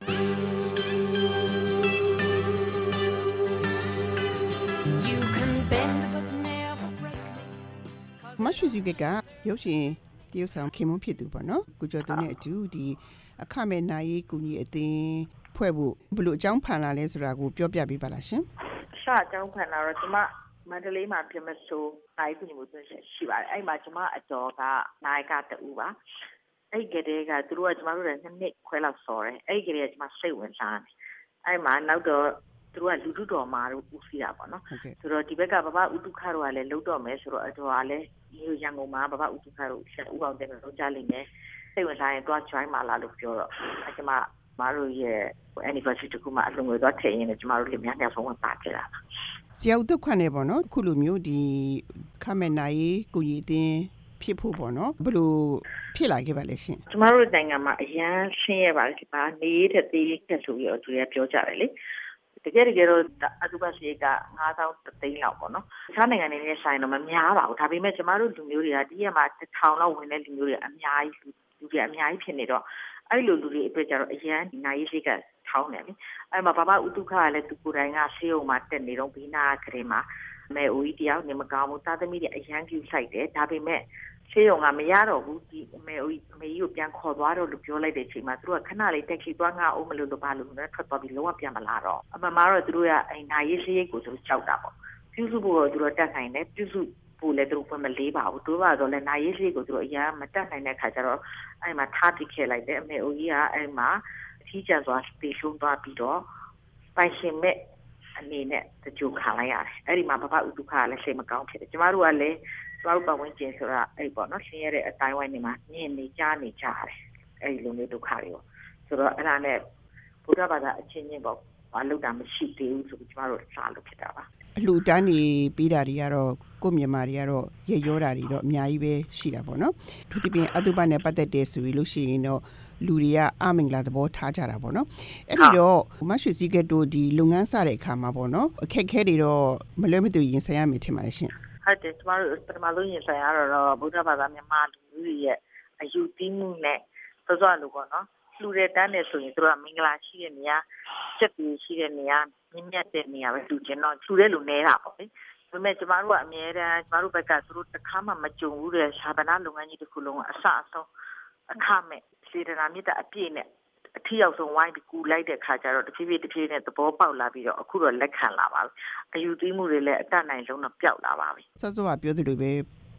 မရှိစီကရုပ်ရှင်တရုပ်ဆောင်ခင်မွန်းဖြစ်သူပေါ့နော်ကိုကျော်သူနဲ့အတူဒီအခမဲ့နာရေးကူညီအသင်းဖွဲ့ဖို့ဘယ်လိုအကြောင်းဖန်လာလဲဆိုတာကိုပြောပြပေးပါလားရှင်။ရှာအကြောင်းဖန်လာတော့ကျမမန္တလေးမှာပြင်မဆိုးနိုင်ပြီမှုသွင်းရှိပါတယ်။အဲ့မှာကျမအတော်ကနိုင်ကတူပါ။အဲ့ကလေးကသူတို့ကကျမတို့လည်း2နှစ်ခွဲလောက်စော်တယ်။အဲ့ကလေးကကျမစိတ်ဝင်စားတယ်။အဲ့မှာနောက်တော့သူတို့ကလူထုတော်မှာတို့ဦးစီးတာပေါ့နော်။ဆိုတော့ဒီဘက်ကဘဘဥတုခတို့ကလည်းလုံတော့မယ်ဆိုတော့အတော်ကလည်းရန်ကုန်မှာဘဘဥတုခတို့ဆက်ဥအောင်တဲ့လောက်ကြလိမ့်မယ်။စိတ်ဝင်စားရင်တွား join မှာလာလို့ပြောတော့အဲ့ကျမတို့ရဲ့ anniversary တခုမှအလုံးဝတော့ထည့်ရင်လည်းကျမတို့လည်းများများဆုံးဝင်ပါကြတာပါဆရာဦးသက်ခွန်းနေပေါ့နော်ခုလိုမျိုးဒီခမဲ့နိုင်ကိုကြီးတင်ဖြစ်ဖို့ပေါ့နော်ဘယ်လိုဖြစ်လာခဲ့ပါလဲရှင်ကျမတို့နိုင်ငံမှာအရန်ရှင်းရပါတယ်ဒီမှာနေတဲ့သေးတဲ့ဆိုပြီးတော့သူကပြောကြတယ်လေတကယ်တော့အတူပါစီက9000သိန်းလောက်ပေါ့နော်တခြားနိုင်ငံတွေနဲ့ဆိုင်တော့မများပါဘူးဒါပေမဲ့ကျမတို့လူမျိုးတွေကဒီရက်မှာ1000လောက်ဝင်တဲ့လူမျိုးတွေအများကြီးလူတွေအများကြီးဖြစ်နေတော့အဲ့လိုလူတွေအတွက်ကြတော့အရန်နာရေးစိတ်ကထောင်းတယ်လေအဲ့မှာဘဘဥတုခကလည်းသူကိုယ်တိုင်ကဆေးရုံမှာတက်နေတော့ဘီနာကလေးမှာမဲဦးကြီးတယောက်နေမကောင်းဘူးသားသမီးတွေအရန်ကျူဆိုင်တယ်ဒါပေမဲ့ဆေးရုံကမရတော့ဘူးဒီမဲဦးအမေကြီးကိုပြန်ခေါ်သွားတော့လို့ပြောလိုက်တဲ့အချိန်မှာသူတို့ကခဏလေးတက်ခီသွားငါအောင်မလို့ဘာလို့လဲထွက်သွားပြီးလုံးဝပြန်မလာတော့အမမတော့သူတို့ကအဲ့နာရေးစိတ်ကိုသူတို့ကြောက်တာပေါ့ပြုစုဖို့တော့သူတို့တက်နိုင်တယ်ပြုစုဖို့လည်းသူတို့ဘယ်မလေးပါဘူးတို့ကတော့လည်းနာရေးစိတ်ကိုသူတို့အရန်မတက်နိုင်တဲ့ခါကျတော့အဲ့မှာထားပစ်ခဲ့လိုက်တယ်အမေဦးကြီးကအဲ့မှာအထီးကျန်စွာတေရှုံးသွားပြီးတော့ပိုင်ရှင်မဲ့အနေနဲ့တကြိုခံလိုက်ရတယ်အဲ့ဒီမှာဘဘဥတုခကလည်းစိတ်မကောင်းဖြစ်တယ်ကျမတို့ကလည်းကျမတို့ပတ်ဝန်းကျင်ဆိုတာအဲ့ပေါ့နော်ဆင်းရဲတဲ့အတိုင်းဝိုင်းနေမှာညင်နေကြနေကြရတယ်အဲ့ဒီလိုမျိုးဒုက္ခတွေပေါ့ဆိုတော့အဲ့ဒါနဲ့ဘုရားဘာသာအချင်းချင်းပေါ့ဘာလို့တာမရှိသေးဘူးဆိုပြီးကျမတို့စားလို့ဖြစ်တာပါအလှူတန်းနေပြီးတာတွေကတော့ကိုမြန်မာတွေကတော့ရေရောတာတွေတော့အများကြီးပဲရှိတာပေါ့နော်သူတပြင်းအတုပနဲ့ပတ်သက်တဲ့ဆိုပြီးလို့ရှိရင်တော့လူတွေကအမင်္ဂလာသဘောထားကြတာပေါ့နော်အဲ့ဒီတော့မရွှေစည်းကတို့ဒီလုပ်ငန်းစတဲ့အခါမှာပေါ့နော်အခက်ခဲတွေတော့မလွဲမသွေရင်ဆိုင်ရမယ်ထင်ပါတယ်ရှင်ဟုတ်တယ်ကျမတို့ပထမဆုံးရင်ဆိုင်ရတော့ဗုဒ္ဓဘာသာမြန်မာလူမျိုးတွေရဲ့အယူတီးမှုနဲ့စောစောလို့ပေါ့နော်လူတွေတန်းနေဆိုရင်တို့ကမင်္ဂလာရှိတဲ့နေရာစက်ပြီးရှိတဲ့နေရာမြင့်မြတ်တဲ့နေရာပဲလူချင်းတော့လူတဲ့လူနေတာပေါ့လေဒါပေမဲ့ကျမတို့ကအများတန်းကျမတို့ဘက်ကသူတို့တစ်ခါမှမကြုံဘူးတဲ့ရှာဗနာလုပ်ငန်းကြီးတစ်ခုလုံးကအစအဆုံးအခမဲ့စေတနာမြတ်အပြည့်နဲ့အထီးရောက်ဆုံးဝိုင်းပြီးကူလိုက်တဲ့ခါကျတော့တဖြည်းဖြည်းနဲ့သဘောပေါက်လာပြီးတော့အခုတော့လက်ခံလာပါပြီအယူတီးမှုတွေလည်းအတတ်နိုင်ဆုံးတော့ပျောက်လာပါပြီစောစောကပြောသလိုပဲ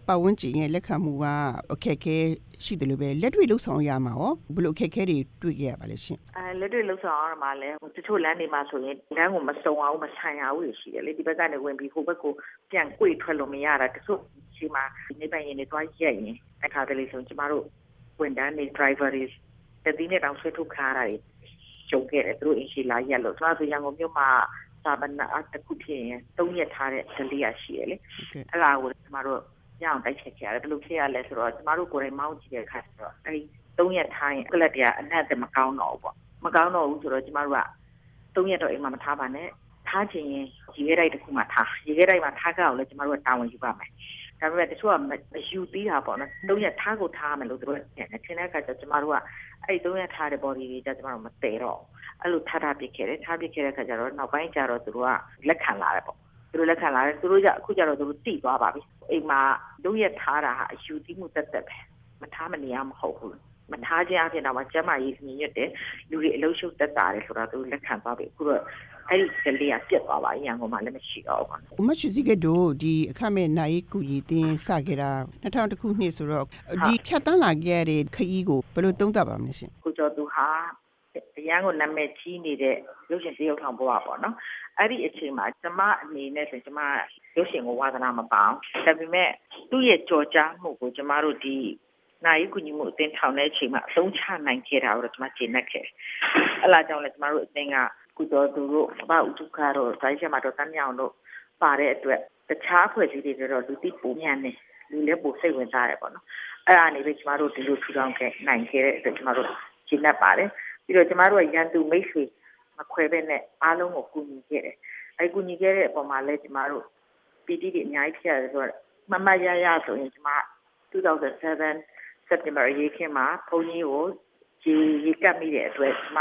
ပတ်ဝန်းကျင်ရဲ့လက်ခံမှုကအခက်အခဲရှိတယ်လို့ပဲလက်တွေ့လှုပ်ဆောင်ရမှာရောဘယ်လိုအခက်အခဲတွေတွေ့ခဲ့ရပါလဲရှင်လက်တွေ့လှုပ်ဆောင်ရမှာလဲတချို့လမ်းတွေမှာဆိုရင်လမ်းကိုမစုံအောင်မဆန်ရဘူးရှိတယ်လေဒီဘက်ကနေဝင်ပြီးဟိုဘက်ကိုပြန်꿰ထွက်လို့မရတာတချို့ဒီမှာနေပိုင်ရင်တွေတွားရက်ရင်အခါတလေဆိုကျမတို့ဝန်ထမ်းတွေ driver တွေတတိနဲ့တောင်ဆွဲထုတ်ခါတာတွေကြုံခဲ့တယ်သူတို့အင်ရှီလာရက်လို့ကျမတို့ရန်ကုန်မြို့မှာစာပနာတခုဖြစ်ရင်3ရက်ထားတဲ့ကလေးရရှိရလေအဲ့ဒါကိုကျမတို့ရအောင်တိုက်ချက်ကြရတယ်ဘယ်လိုဖြစ်ရလဲဆိုတော့ကျမတို့ကိုယ်တိုင်မောင်းကြည့်တဲ့အခါကျတော့အဲ့3ရက်ထားရင်ကလပ်တွေကအနက်တမကောင်းတော့ဘူးပေါ့မကောင်းတော့ဘူးဆိုတော့ကျမတို့က3ရက်တော့အိမ်မှာမထားပါနဲ့ထားချင်ရင်ရေခဲတိုက်တစ်ခုမှထားရေခဲတိုက်မှာထားကြအောင်လဲကျမတို့ကတာဝန်ယူပါမယ်ဒါပေမဲ့တချို့ကမယူသေးတာပေါ့နော်3ရက်ထားကိုထားမယ်လို့သူတို့ထင်တဲ့အခါကျကျမတို့ကအဲ့3ရက်ထားတဲ့ body တွေကျကျမတို့မတည်တော့အဲ့လိုထားပြခဲ့တယ်ထားပြခဲ့တဲ့အခါကျတော့နောက်ပိုင်းကျတော့သူတို့ကလက်ခံလာတယ်ပေါ့သူတို့လက်ခံလာတယ်သူတို့ကအခုကျတော့သူတို့တိသွားပါပြီအိမ်မှာ3ရက်ထားတာဟာအယူသီးမှုတက်ပဲမထားမနေရမဟုတ်ဘူးမထားခြင်းအပြင်တော့ကျမရေးညွတ်တယ်လူတွေအလုံးရှုပ်တက်တာတယ်ဆိုတော့သူလက်ခံသွားပြီအခုတော့အဲ့ဒီကလေးကပြတ်သွားပါရန်ကုန်မှာလည်းမရှိတော့ဘူးပေါ့မချူစီကတို့ဒီအခမဲ့နိုင်ကူကြီးတင်းစခဲ့တာ2000ခုနှစ်ဆိုတော့ဒီဖြတ်တန်းလာခဲ့တဲ့ခရီးကိုဘယ်လိုသုံးသပ်ပါမလဲရှင်ကိုကျော်သူဟာရန်ကုန်နာမည်ကြီးနေတဲ့ရုပ်ရှင်စီရုပ်ထောင်ဘဝပေါ့နော်အဲ့ဒီအချိန်မှာကျမအနေနဲ့ဆိုကျမရုပ်ရှင်ကိုဝါသနာမပေါအောင်ဒါပေမဲ့သူ့ရဲ့ကြော်ကြားမှုကိုကျမတို့ဒီနိုင်ကူညီမှုအသင်းထောင်တဲ့အချိန်မှာအသုံးချနိုင်ခဲ့တာကိုတော့ကျမကျေနပ်ခဲ့အဲ့လားကြောင့်လည်းကျမတို့အသင်းကကုတော်သူတို့ဘာဥထုခါတော့တိုင်းချက်မှာတော့တန်းမြောင်တို့ပါတဲ့အတွက်တခြားဖွဲ့စည်းတွေတော့လူတိပုံမြန်နေလူလည်းပိုစိတ်ဝင်စားတယ်ပေါ့နော်အဲ့ဒါနေပြီးကျမတို့ဒီလိုထူထောင်ခဲ့နိုင်ခဲ့တဲ့အတွက်ကျမတို့ကျေနပ်ပါတယ်ပြီးတော့ကျမတို့ကရန်သူမိတ်ဆွေမခွဲဘဲနဲ့အားလုံးကိုကူညီခဲ့တယ်အဲ့ကူညီခဲ့တဲ့အပေါ်မှာလည်းကျမတို့ပီတိတွေအများကြီးဖြစ်ရတယ်ဆိုတော့မမရရဆိုရင်ကျမ2007 September ရေးခင်မှာဘုန်းကြီးကိုရေကပ်မိတဲ့အတွက်ကျမ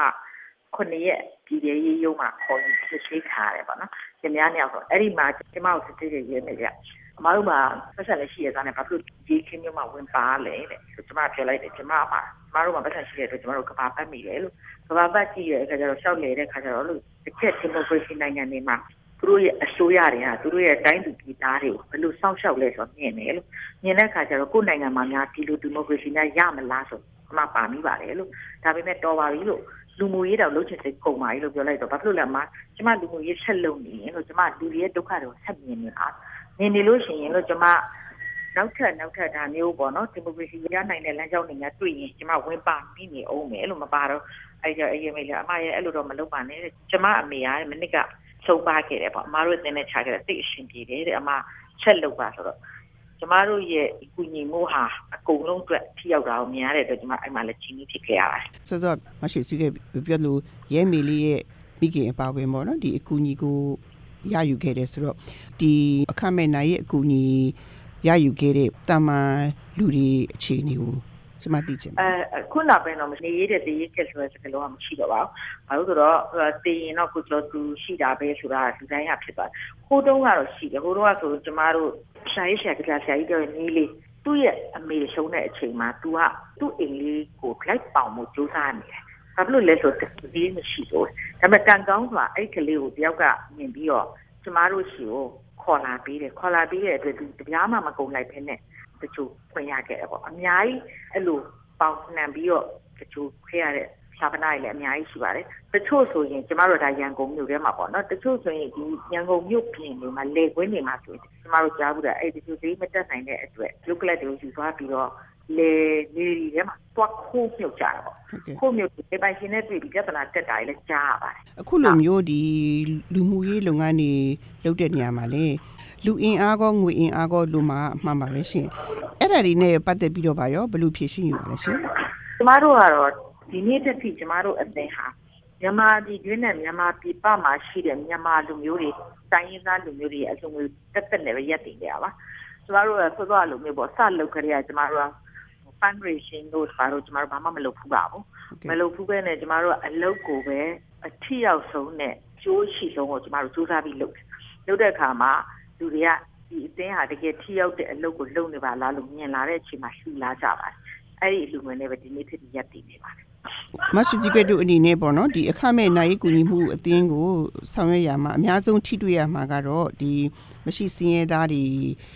9ရက်ပြည်ရေးရုံးမှာခေါ်ပြီးဆွေးခါရတယ်ပေါ့နော်။ကျမများနေအောင်ဆိုအဲ့ဒီမှာကျမကိုစစ်စစ်ရေးနေကြ။အမတို့မှာပတ်စံလည်းရှိရတဲ့နဲ့ဘာလို့ရေးခင်မျိုးမှာဝင်ပါလဲတဲ့။ကျမပြောလိုက်တယ်ကျမမှာကျမတို့မှာပတ်စံရှိတဲ့အတွက်ကျမတို့ကဘာပတ်မိလဲလို့ကဘာပတ်ကြည့်ရတဲ့အခါကျတော့ရှောက်လေတဲ့အခါကျတော့လို့တစ်ချက်ဒီမိုကရေစီနိုင်ငံတွေမှာသူတို့ရဲ့အစိုးရတွေကသူတို့ရဲ့တိုင်းသူပြည်သားတွေကိုဘယ်လိုစောင့်ရှောက်လဲဆိုတော့မြင်တယ်လို့မြင်တဲ့အခါကျတော့ကိုယ်နိုင်ငံမှာများဒီလိုဒီမိုကရေစီနဲ့ရမလားဆိုအမှပါမိပါတယ်လို့ဒါပေမဲ့တော်ပါပြီလို့လူမှုရေးတော့လှုပ်ချင်စိတ်ကုန်ပါပြီလို့ပြောလိုက်တော့ဘာဖြစ်လို့လဲအမကျမလူမှုရေးဆက်လုပ်နေရင်လို့ကျမလူတွေရဲ့ဒုက္ခတွေကိုဆက်မြင်နေတာမြင်နေလို့ရှိရင်လို့ကျမနောက်ထပ်ဒါမျိုးပေါ့နော်ဒီမိုကရေစီရနိုင်တဲ့လမ်းကြောင်းတွေများတွေ့ရင်ကျမဝင်ပါမိနေအောင်မယ်လို့မပါတော့အဲ့ကြအေးမေးလေအမရဲ့အဲ့လိုတော့မလုပ်ပါနဲ့ကျမအမေကမနစ်ကဆုံးပါခဲ့တယ်ပေါ့အမတို့တင်နေချခဲ့တဲ့တိတ်အရှင်ပြေတယ်တဲ့အမချက်လုပ်ပါဆိုတော့ကျမတို့ရဲ့ကူညီမှုဟာအကုန်လုံးအတွက်ထိရောက်တာကိုမြင်ရတဲ့အတွက်ကျမအဲ့မှာလည်းချင်းဖြစ်ခဲ့ရပါတယ်ဆိုတော့မရှိစုခဲ့ပြောလို့ရဲမီလေးရဲ့မိခင်အပါဝင်ပေါ့နော်ဒီအကူညီကိုရယူခဲ့တယ်ဆိုတော့ဒီအခမဲ့နိုင်ရဲ့အကူညီရယူခဲ့တဲ့တာမန်လူတွေအခြေအနေကိုကျမသိချင်ခုနောက်ပိုင်းတော့နေရတဲ့တည်ရခဲ့ဆိုတဲ့စကားလုံးကမရှိတော့ပါဘူးဘာလို့ဆိုတော့တည်ရင်တော့ကိုကျော်သူရှိတာပဲဆိုတာဒီတိုင်းကဖြစ်သွားဟိုတုန်းကတော့ရှိတယ်ဟိုတုန်းကဆိုကျမတို့ရှာရေးကဆရာကြီးတို့နီးလေးသူ့ရဲ့အမေရှုံးတဲ့အချိန်မှာ तू ကသူ့အိမ်လေးကိုလိုက်ပေါင်မှုစူးစမ်းနေတယ်ဘာလို့လဲဆိုတော့ဒီမရှိတော့ဒါပေမဲ့ကံကောင်းစွာအဲ့ကလေးကိုတယောက်ကမြင်ပြီးတော့ကျမတို့ရှိကိုခေါ်လာပြီးတဲ့အတွက်သူတပြားမှမကုန်လိုက်ဖ ೇನೆ တချို့ခွင့်ရခဲ့တယ်ပေါ့အများကြီးအဲ့လိုပေါင်နှံပြီးတော့တချို့ခွင့်ရတဲ့ရှာပနာတွေလည်းအများကြီးရှိပါတယ်တချို့ဆိုရင်ကျမတို့ဒါရန်ကုန်မြို့ထဲမှာပေါ့နော်တချို့ဆိုရင်ဒီရန်ကုန်မြို့ပြင်တွေမှာလေကွင်းတွေမှာဆိုရင်ကျမတို့ကြားဘူးတဲ့အဲ့ဒီတချို့သေးမတက်နိုင်တဲ့အတွက်ရုပ်ကလပ်တွေကိုယူသွားပြီးတော့လေတွေထဲမှာတွက်ခိုးမြုပ်ကြတာပေါ့ခိုးမြုပ်ဒီပိုင်ရှင်နဲ့တွေ့ပြီးပြဿနာတက်တာလည်းကြားရပါတယ်အခုလိုမျိုးဒီလူမှုရေးလုပ်ငန်းတွေလုပ်တဲ့နေရာမှာလေလူအင်အားကောငွေအင်အားကောလူမှာအမှန်ပါပဲရှင်အဲ့ဒါတွေနဲ့ပတ်သက်ပြီးတော့ဗာရောဘယ်လိုဖြေရှင်းယူပါလဲရှင်ကျမတို့ကတော့ဒီနေ့တစ်ထိကျမတို့အသင်းဟာမြန်မာပြည်တွင်းနဲ့မြန်မာပြည်ပမှာရှိတဲ့မြန်မာလူမျိုးတွေတိုင်းရင်းသားလူမျိုးတွေအစုံကိုတက်နေပဲရပ်တည်နေရပါကျမတို့ကစောစောလိုမျိုးပေါ့စလုပ်ကြရကျမတို့က fundraising တို့ဘာလို့ကျမတို့ဘာမှမလုပ်ဘူးပါဘူးမလုပ်ဘူးပဲနဲ့ကျမတို့ကအလုပ်ကိုပဲအထီရောက်ဆုံးနဲ့ကျိုးရှိဆုံးကိုကျမတို့စူးစမ်းပြီးလုပ်တဲ့အခါမှာလူတွေကဒီအသင်းဟာတကယ်ထီရောက်တဲ့အလုပ်ကိုလုပ်နေပါလားလို့မြင်လာတဲ့အချိန်မှာလှူလာကြပါတယ်အဲ့ဒီလူငယ်တွေပဲဒီနေ့ဖြစ်ပြီးရပ်တည်နေပါတယ်မရှိစီကတို့အနေနဲ့ပေါ့နော်ဒီအခမဲ့နိုင်ကူညီမှုအသင်းကိုဆောင်ရွက်ရမှာအများဆုံးထိတွေ့ရမှာကတော့ဒီမရှိစင်းရဲသားတွေ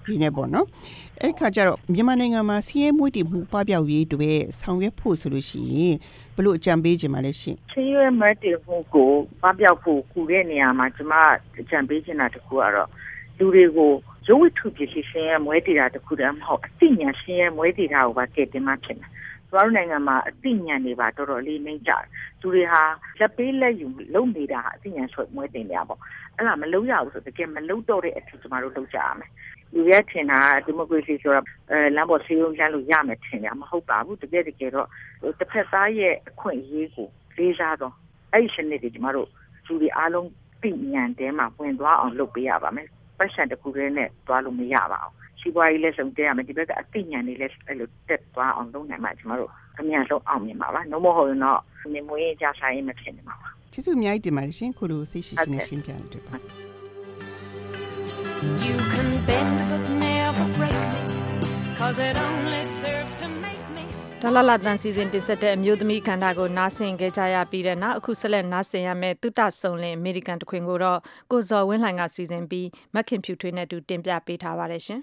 ဒီနဲ့ပေါ့နော်အဲ့ခါကျတော့မြန်မာနိုင်ငံမှာစီးရဲမွေးတည်မှုပပျောက်ရေးတွေဆောင်ရွက်ဖို့ဆိုလို့ရှိရင်ဘလို့အကြံပေးခြင်းပါလဲရှင်စီးရဲမွေးတည်မှုကိုပပျောက်ဖို့ကူတဲ့နေရာမှာကျွန်မအကြံပေးခြင်းတာတခုကတော့လူတွေကိုရုပ်ဝတ္ထုပစ္စည်းရှင်ရဲ့မွေးတည်တာတခုတည်းမဟုတ်အသိဉာဏ်ရှင်ရဲ့မွေးတည်တာကိုပါကဲတင်မှဖြစ်မယ်ကျမတို့နိုင်ငံမှာအသိဉာဏ်တွေပါတော်တော်လေးနှိမ့်ကြတယ်သူတွေဟာလက်ပေးလက်ယူလုပ်နေတာအသိဉာဏ်ဆိုမွေးတင်နေရပေါ့အဲ့ဒါမလုပ်ရဘူးဆိုတကယ်မလုပ်တော့တဲ့အထူးကျမတို့လုပ်ကြရမယ်လူရဲထင်တာဒီမိုကရေစီဆိုတာလမ်းပေါ်စီးရုံးရလို့ရမယ်ထင်တယ်မဟုတ်ပါဘူးတကယ်တော့တစ်ဖက်သားရဲ့အခွင့်အရေးကိုလေးစားတော့အဲ့ဒီစနစ်တွေကျမတို့လူတွေအားလုံးသိဉာဏ်တဲမှာဝင်သွားအောင်လုပ်ပေးရပါမယ်ပတ်စံတစ်ခုတည်းနဲ့သွားလို့မရပါဘူးစီးပွားရေးလည်းစုံတက်ရမယ်ဒီဘက်ကအသိဉာဏ်တွေလည်းအဲ့လိုတက်သွားအောင်လုပ်နိုင်မှကျမတို့အများဆုံးအောင်မြင်ပါပါနှုတ်မဟုတ်ရင်တော့နေမွေးကြဆိုင်ရင်မဖြစ်နေမှာပါကျေးဇူးအများကြီးတင်ပါတယ်ရှင်ခုလိုစိတ်ရှိရှိနဲ့ရှင်းပြတဲ့အတွက်ပါ You can bend but never break me cause it only serves to make me ဒေါ်လာတန်စီစဉ်တင်ဆက်တဲ့အမျိုးသမီးခန္ဓာကိုနားဆင်ခဲ့ကြရပြီးတဲ့နောက်အခုဆက်လက်နားဆင်ရမယ့်သုတဆုံလင်အမေရိကန်တခွင်ကိုတော့ကိုဇော်ဝင်းလှိုင်ကစီစဉ်ပြီးမက်ခင်ဖြူထွေးနဲ့တူတင်ပြပေးထားပါတယ်ရှင်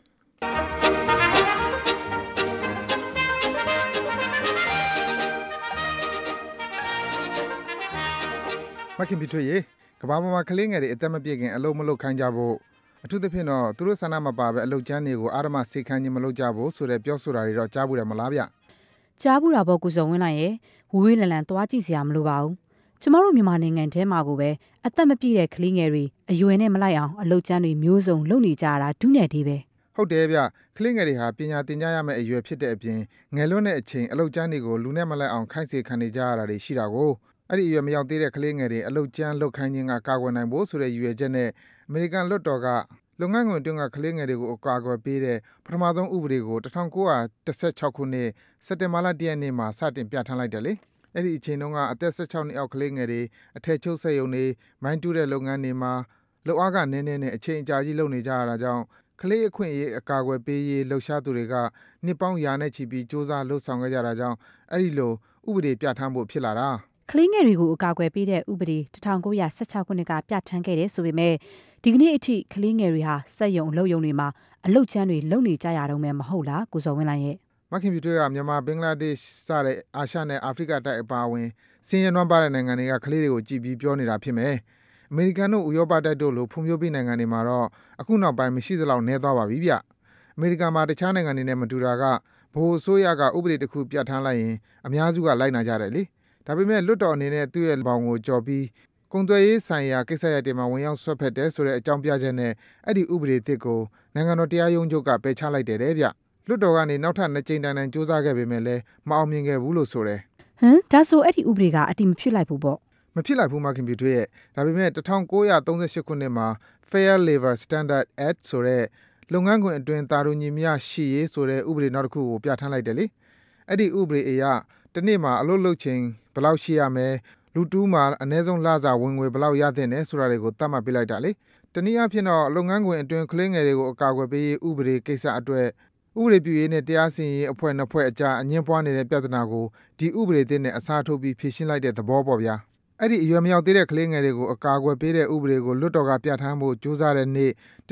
မခင်ပြထွေးရေကဘာပေါ်မှာကလေးငယ်တွေအသက်မပြည့်ခင်အလုံးမလုပ်ခိုင်းကြဖို့အထူးသဖြင့်တော့သူတို့ဆန္ဒမပါပဲအလုပ်ကျန်းတွေကိုအာရမစေခိုင်းခြင်းမလုပ်ကြဖို့ဆိုတဲ့ပြောဆိုတာတွေတော့ကြားဘူးတယ်မလားဗျကြားဘူးတာပေါ့ကိုစုံဝင်းလိုက်ရဲ့ဝေးလန်လန်သွားကြည့်စရာမလိုပါဘူးကျမတို့မြန်မာနိုင်ငံထဲမှာကိုပဲအသက်မပြည့်တဲ့ကလေးငယ်တွေအရွယ်နဲ့မလိုက်အောင်အလုပ်ကျန်းတွေမျိုးစုံလုပ်နေကြတာဒုနဲ့ဒီပဲဟုတ်တယ်ဗျကလေးငယ်တွေဟာပညာသင်ကြားရမယ့်အရွယ်ဖြစ်တဲ့အပြင်ငယ်လွန်းတဲ့အချိန်အလုပ်ကျန်းတွေကိုလူနဲ့မလိုက်အောင်ခိုင်းစေခံနေကြရတာတွေရှိတာကိုအဲ့ဒီအရွယ်မရောက်သေးတဲ့ကလေးငယ်တွေအလုပ်ကျန်းလုပ်ခိုင်းခြင်းကကာကွယ်နိုင်ဖို့ဆိုတဲ့ရည်ရွယ်ချက်နဲ့အမေရိကန်လွှတ်တော်ကလုပ်ငန်းခွင်တွင်းကကလေးငယ်တွေကိုအကာအကွယ်ပေးတဲ့ပထမဆုံးဥပဒေကို1916ခုနှစ်စက်တင်ဘာလ1ရက်နေ့မှာစတင်ပြဋ္ဌာန်းလိုက်တယ်လေအဲ့ဒီအချိန်တုန်းကအသက်16နှစ်အောက်ကလေးငယ်တွေအထည်ချုပ်စက်ရုံတွေမိုင်းတူးတဲ့လုပ်ငန်းတွေမှာလုပ်အားကနည်းနည်းနဲ့အချိန်အကြာကြီးလုပ်နေကြရတာကြောင့်ကလေးအခွင့်အရေးအကာအကွယ်ပေးရေးလှုပ်ရှားသူတွေကနှစ်ပေါင်းရာနဲ့ချီပြီးစ조사လှုပ်ဆောင်ခဲ့ကြတာကြောင့်အဲ့ဒီလိုဥပဒေပြဋ္ဌာန်းဖို့ဖြစ်လာတာကလေးငယ်တွေကိုအကာအကွယ်ပေးတဲ့ဥပဒေ1916ခုနှစ်ကပြဋ္ဌာန်းခဲ့တယ်ဆိုပေမဲ့ဒီကနေ့အထိကလေးငယ်တွေဟာစက်ရုံအလုပ်ရုံတွေမှာအလုပ်ကျန်းတွေလုပ်နေကြရတော့မယ်မဟုတ်လားကိုစော်ဝင်းလိုင်းရဲ့မခင်ပြထွေးကမြန်မာဘင်္ဂလားဒေ့ရှ်စတဲ့အာရှနဲ့အာဖရိကတိုက်အပါအဝင်စင်ရနွမ်းပါတဲ့နိုင်ငံတွေကကလေးတွေကိုကြည်ပြီးပြောနေတာဖြစ်မယ်အမေရိကန်တို့ဥရောပတိုက်တို့လိုဖွံ့ဖြိုးပြီးနိုင်ငံတွေမှာတော့အခုနောက်ပိုင်းမရှိသလောက်နည်းသွားပါပြီဗျအမေရိကန်မှာတခြားနိုင်ငံတွေနဲ့မတူတာကဘိုးအစိုးရကဥပဒေတစ်ခုပြဋ္ဌာန်းလိုက်ရင်အများစုကလိုက်နာကြတယ်လေဒါပေမဲ့လွတ်တော်အနေနဲ့သူ့ရဲ့ဘောင်ကိုကြော်ပြီးကုန်သွယ်ရေးဆိုင်ရာကိစ္စရပ်တွေမှာဝင်ရောက်ဆွတ်ဖက်တယ်ဆိုတဲ့အကြောင်းပြချက်နဲ့အဲ့ဒီဥပဒေသစ်ကိုနိုင်ငံတော်တရားရုံးချုပ်ကပယ်ချလိုက်တယ်တဲ့ဗျလွတ်တော်ကနေနောက်ထပ်2ကြိမ်တိုင်စ조사ခဲ့ပေမဲ့လည်းမအောင်မြင်ခဲ့ဘူးလို့ဆိုတယ်ဒါဆိုအဲ့ဒီဥပဒေကအတိမဖြစ်လိုက်ဘူးပေါ့မဖြစ်လိုက်ဘူးမခင်ပြထွေးရဲ့ဒါပေမဲ့1938ခုနှစ်မှာ Fair Labor Standard Act ဆိုတဲ့လုပ်ငန်းခွင်အတွင်းတာဝန်ညီမျှရှိရေးဆိုတဲ့ဥပဒေနောက်တစ်ခုကိုပြဋ္ဌာန်းလိုက်တယ်လေအဲ့ဒီဥပဒေအရတနေ့မှာအလုပ်လုပ်ချိန်ဘယ်လောက်ရှိရမယ်လူတူးမှာအနည်းဆုံးလစာဝင်ငွေဘယ်လောက်ရသင့်တယ်ဆိုတာတွေကိုသတ်မှတ်ပေးလိုက်တာလေတနည်းအားဖြင့်တော့လုပ်ငန်းခွင်အတွင်းကလေးငယ်တွေကိုအကာအကွယ်ပေးရေးဥပဒေကိစ္စအတွက်ဥပဒေပြုရေးနဲ့တရားစီရင်ရေးအဖွဲ့နှစ်ဖွဲ့အကြားအငြင်းပွားနေတဲ့ပြဿနာကိုဒီဥပဒေသစ်နဲ့အစားထိုးပြီးဖြေရှင်းလိုက်တဲ့သဘောပေါ့ဗျာအဲ့ဒီအရွယ်မရောက်သေးတဲ့ကလေးငယ်တွေကိုအကာအကွယ်ပေးတဲ့ဥပဒေကိုလွှတ်တော်ကပြဋ္ဌာန်းဖို့ကြိုးစားတဲ့နေ့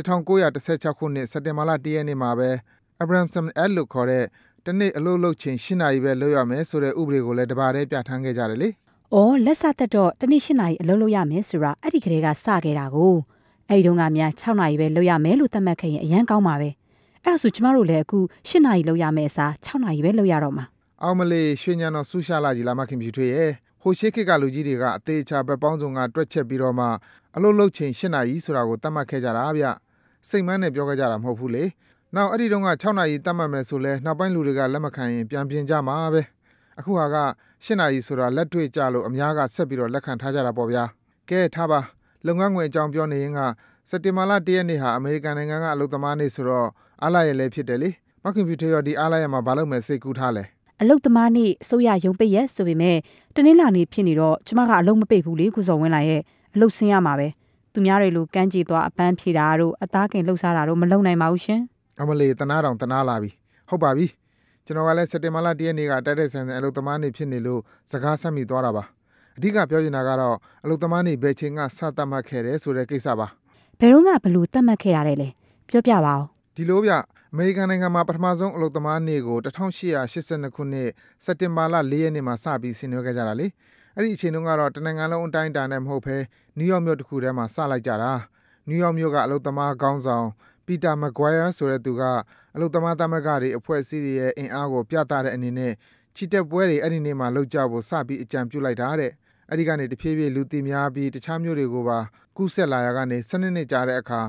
1916ခုနှစ်စက်တင်ဘာလ1ရက်နေ့မှာပဲ Abramson Act လို့ခေါ်တဲ့တနေ့အလုပ်လုပ်ချိန်8နာရီပဲလုပ်ရမယ်ဆိုတဲ့ဥပဒေကိုလည်းတပါးတည်းပြဋ္ဌာန်းခဲ့ကြတယ်လေ။အော်လက်စသက်တော့တနေ့8နာရီအလုပ်လုပ်ရမယ်ဆိုတာအဲ့ဒီကလေးကစခဲ့တာကိုအဲ့ဒီတုန်းကများ6နာရီပဲလုပ်ရမယ်လို့သတ်မှတ်ခဲ့ရင်အရန်ကောင်းပါပဲ။အဲ့ဒါဆိုကျမတို့လည်းအခု8နာရီလုပ်ရမယ်အစား6နာရီပဲလုပ်ရတော့မှာ။အောင်မလေးရွှေညံတော်ဆူရှာလာကြီးလာမခင်ပြထွေးရဲ့ဟိုရှိခေတ်ကလူကြီးတွေကအသေးချာဘက်ပေါင်းစုံကတွက်ချက်ပြီးတော့မှအလုပ်လုပ်ချိန်8နာရီဆိုတာကိုသတ်မှတ်ခဲ့ကြတာဗျ။စိတ်မန်းနဲ့ပြောခဲ့ကြတာမဟုတ်ဘူးလေ။နောက်အဲ့ဒီတုန်းက6နာရီသတ်မှတ်မယ်ဆိုလဲနောက်ပိုင်းလူတွေကလက်မခံရင်ပြန်ပြင်ကြမှာပဲအခုဟာက8နာရီဆိုတာလက်တွေ့ကြလို့အများကဆက်ပြီးတော့လက်ခံထားကြတာပေါ့ဗျာကဲထားပါလုပ်ငန်းခွင်အကြောင်းပြောနေရင်ကစက်တင်ဘာလ1ရက်နေ့ဟာအမေရိကန်နိုင်ငံကအလုပ်သမားနေ့ဆိုတော့အားလာရလည်းဖြစ်တယ်လေမကွန်ပျူတာရောဒီအားလာရမှာဘာလို့မဲ့စိတ်ကူးထားလဲအလုပ်သမားနေ့အစိုးရရုံးပိတ်ရက်ဆိုပေမဲ့တနင်္လာနေ့ဖြစ်နေတော့ကျမကအလုပ်မပိတ်ဘူးလေကုစော်ဝင်းလာရဲ့အလုပ်ဆင်းရမှာပဲသူများတွေလိုကန်းကြည့်သွားအပန်းဖြေတာတို့အသားကင်လှုပ်ရှားတာတို့မလုပ်နိုင်ပါဘူးရှင်အမလေးတနာတော်တနာလာပြီဟုတ်ပါပြီကျွန်တော်ကလည်းစက်တင်ဘာလ1ရက်နေ့ကတိုက်တဲ့ဆန်ဆန်အလုပ်သမားနေ့ဖြစ်နေလို့စကားဆက်မိသွားတာပါအဓိကပြောချင်တာကတော့အလုပ်သမားနေ့ဘယ်ချိန်ကစသတ်မှတ်ခဲ့တယ်ဆိုတဲ့ကိစ္စပါဘယ်တော့မှဘလို့သတ်မှတ်ခဲ့ရတယ်လဲပြောပြပါဦးဒီလိုဗျအမေရိကန်နိုင်ငံမှာပထမဆုံးအလုပ်သမားနေ့ကို1882ခုနှစ်စက်တင်ဘာလ4ရက်နေ့မှာစပြီးဆင်နွှဲခဲ့ကြတာလေအဲ့ဒီအချိန်တုန်းကတော့တနိုင်ငံလုံးအတိုင်းအတာနဲ့မဟုတ်ဘဲနယူးယောက်မြို့တစ်ခုထဲမှာစလိုက်ကြတာနယူးယောက်မြို့ကအလုပ်သမားခေါင်းဆောင်ပီတာမက်ဂွိုင်ယာဆိုတဲ့သူကအလုပ်သမားသမဂ္ဂတွေအဖွဲ့အစည်းတွေရဲ့အင်အားကိုပြသတဲ့အနေနဲ့ချီတက်ပွဲတွေအဲ့ဒီနေ့မှာလုပ်ကြဖို့စပြီးအကြံပြုလိုက်တာတဲ့အဲ့ဒီကနေတဖြည်းဖြည်းလူသိများပြီးတခြားမြို့တွေကိုပါကူးဆက်လာရကနေ12နှစ်ကြာတဲ့အခါ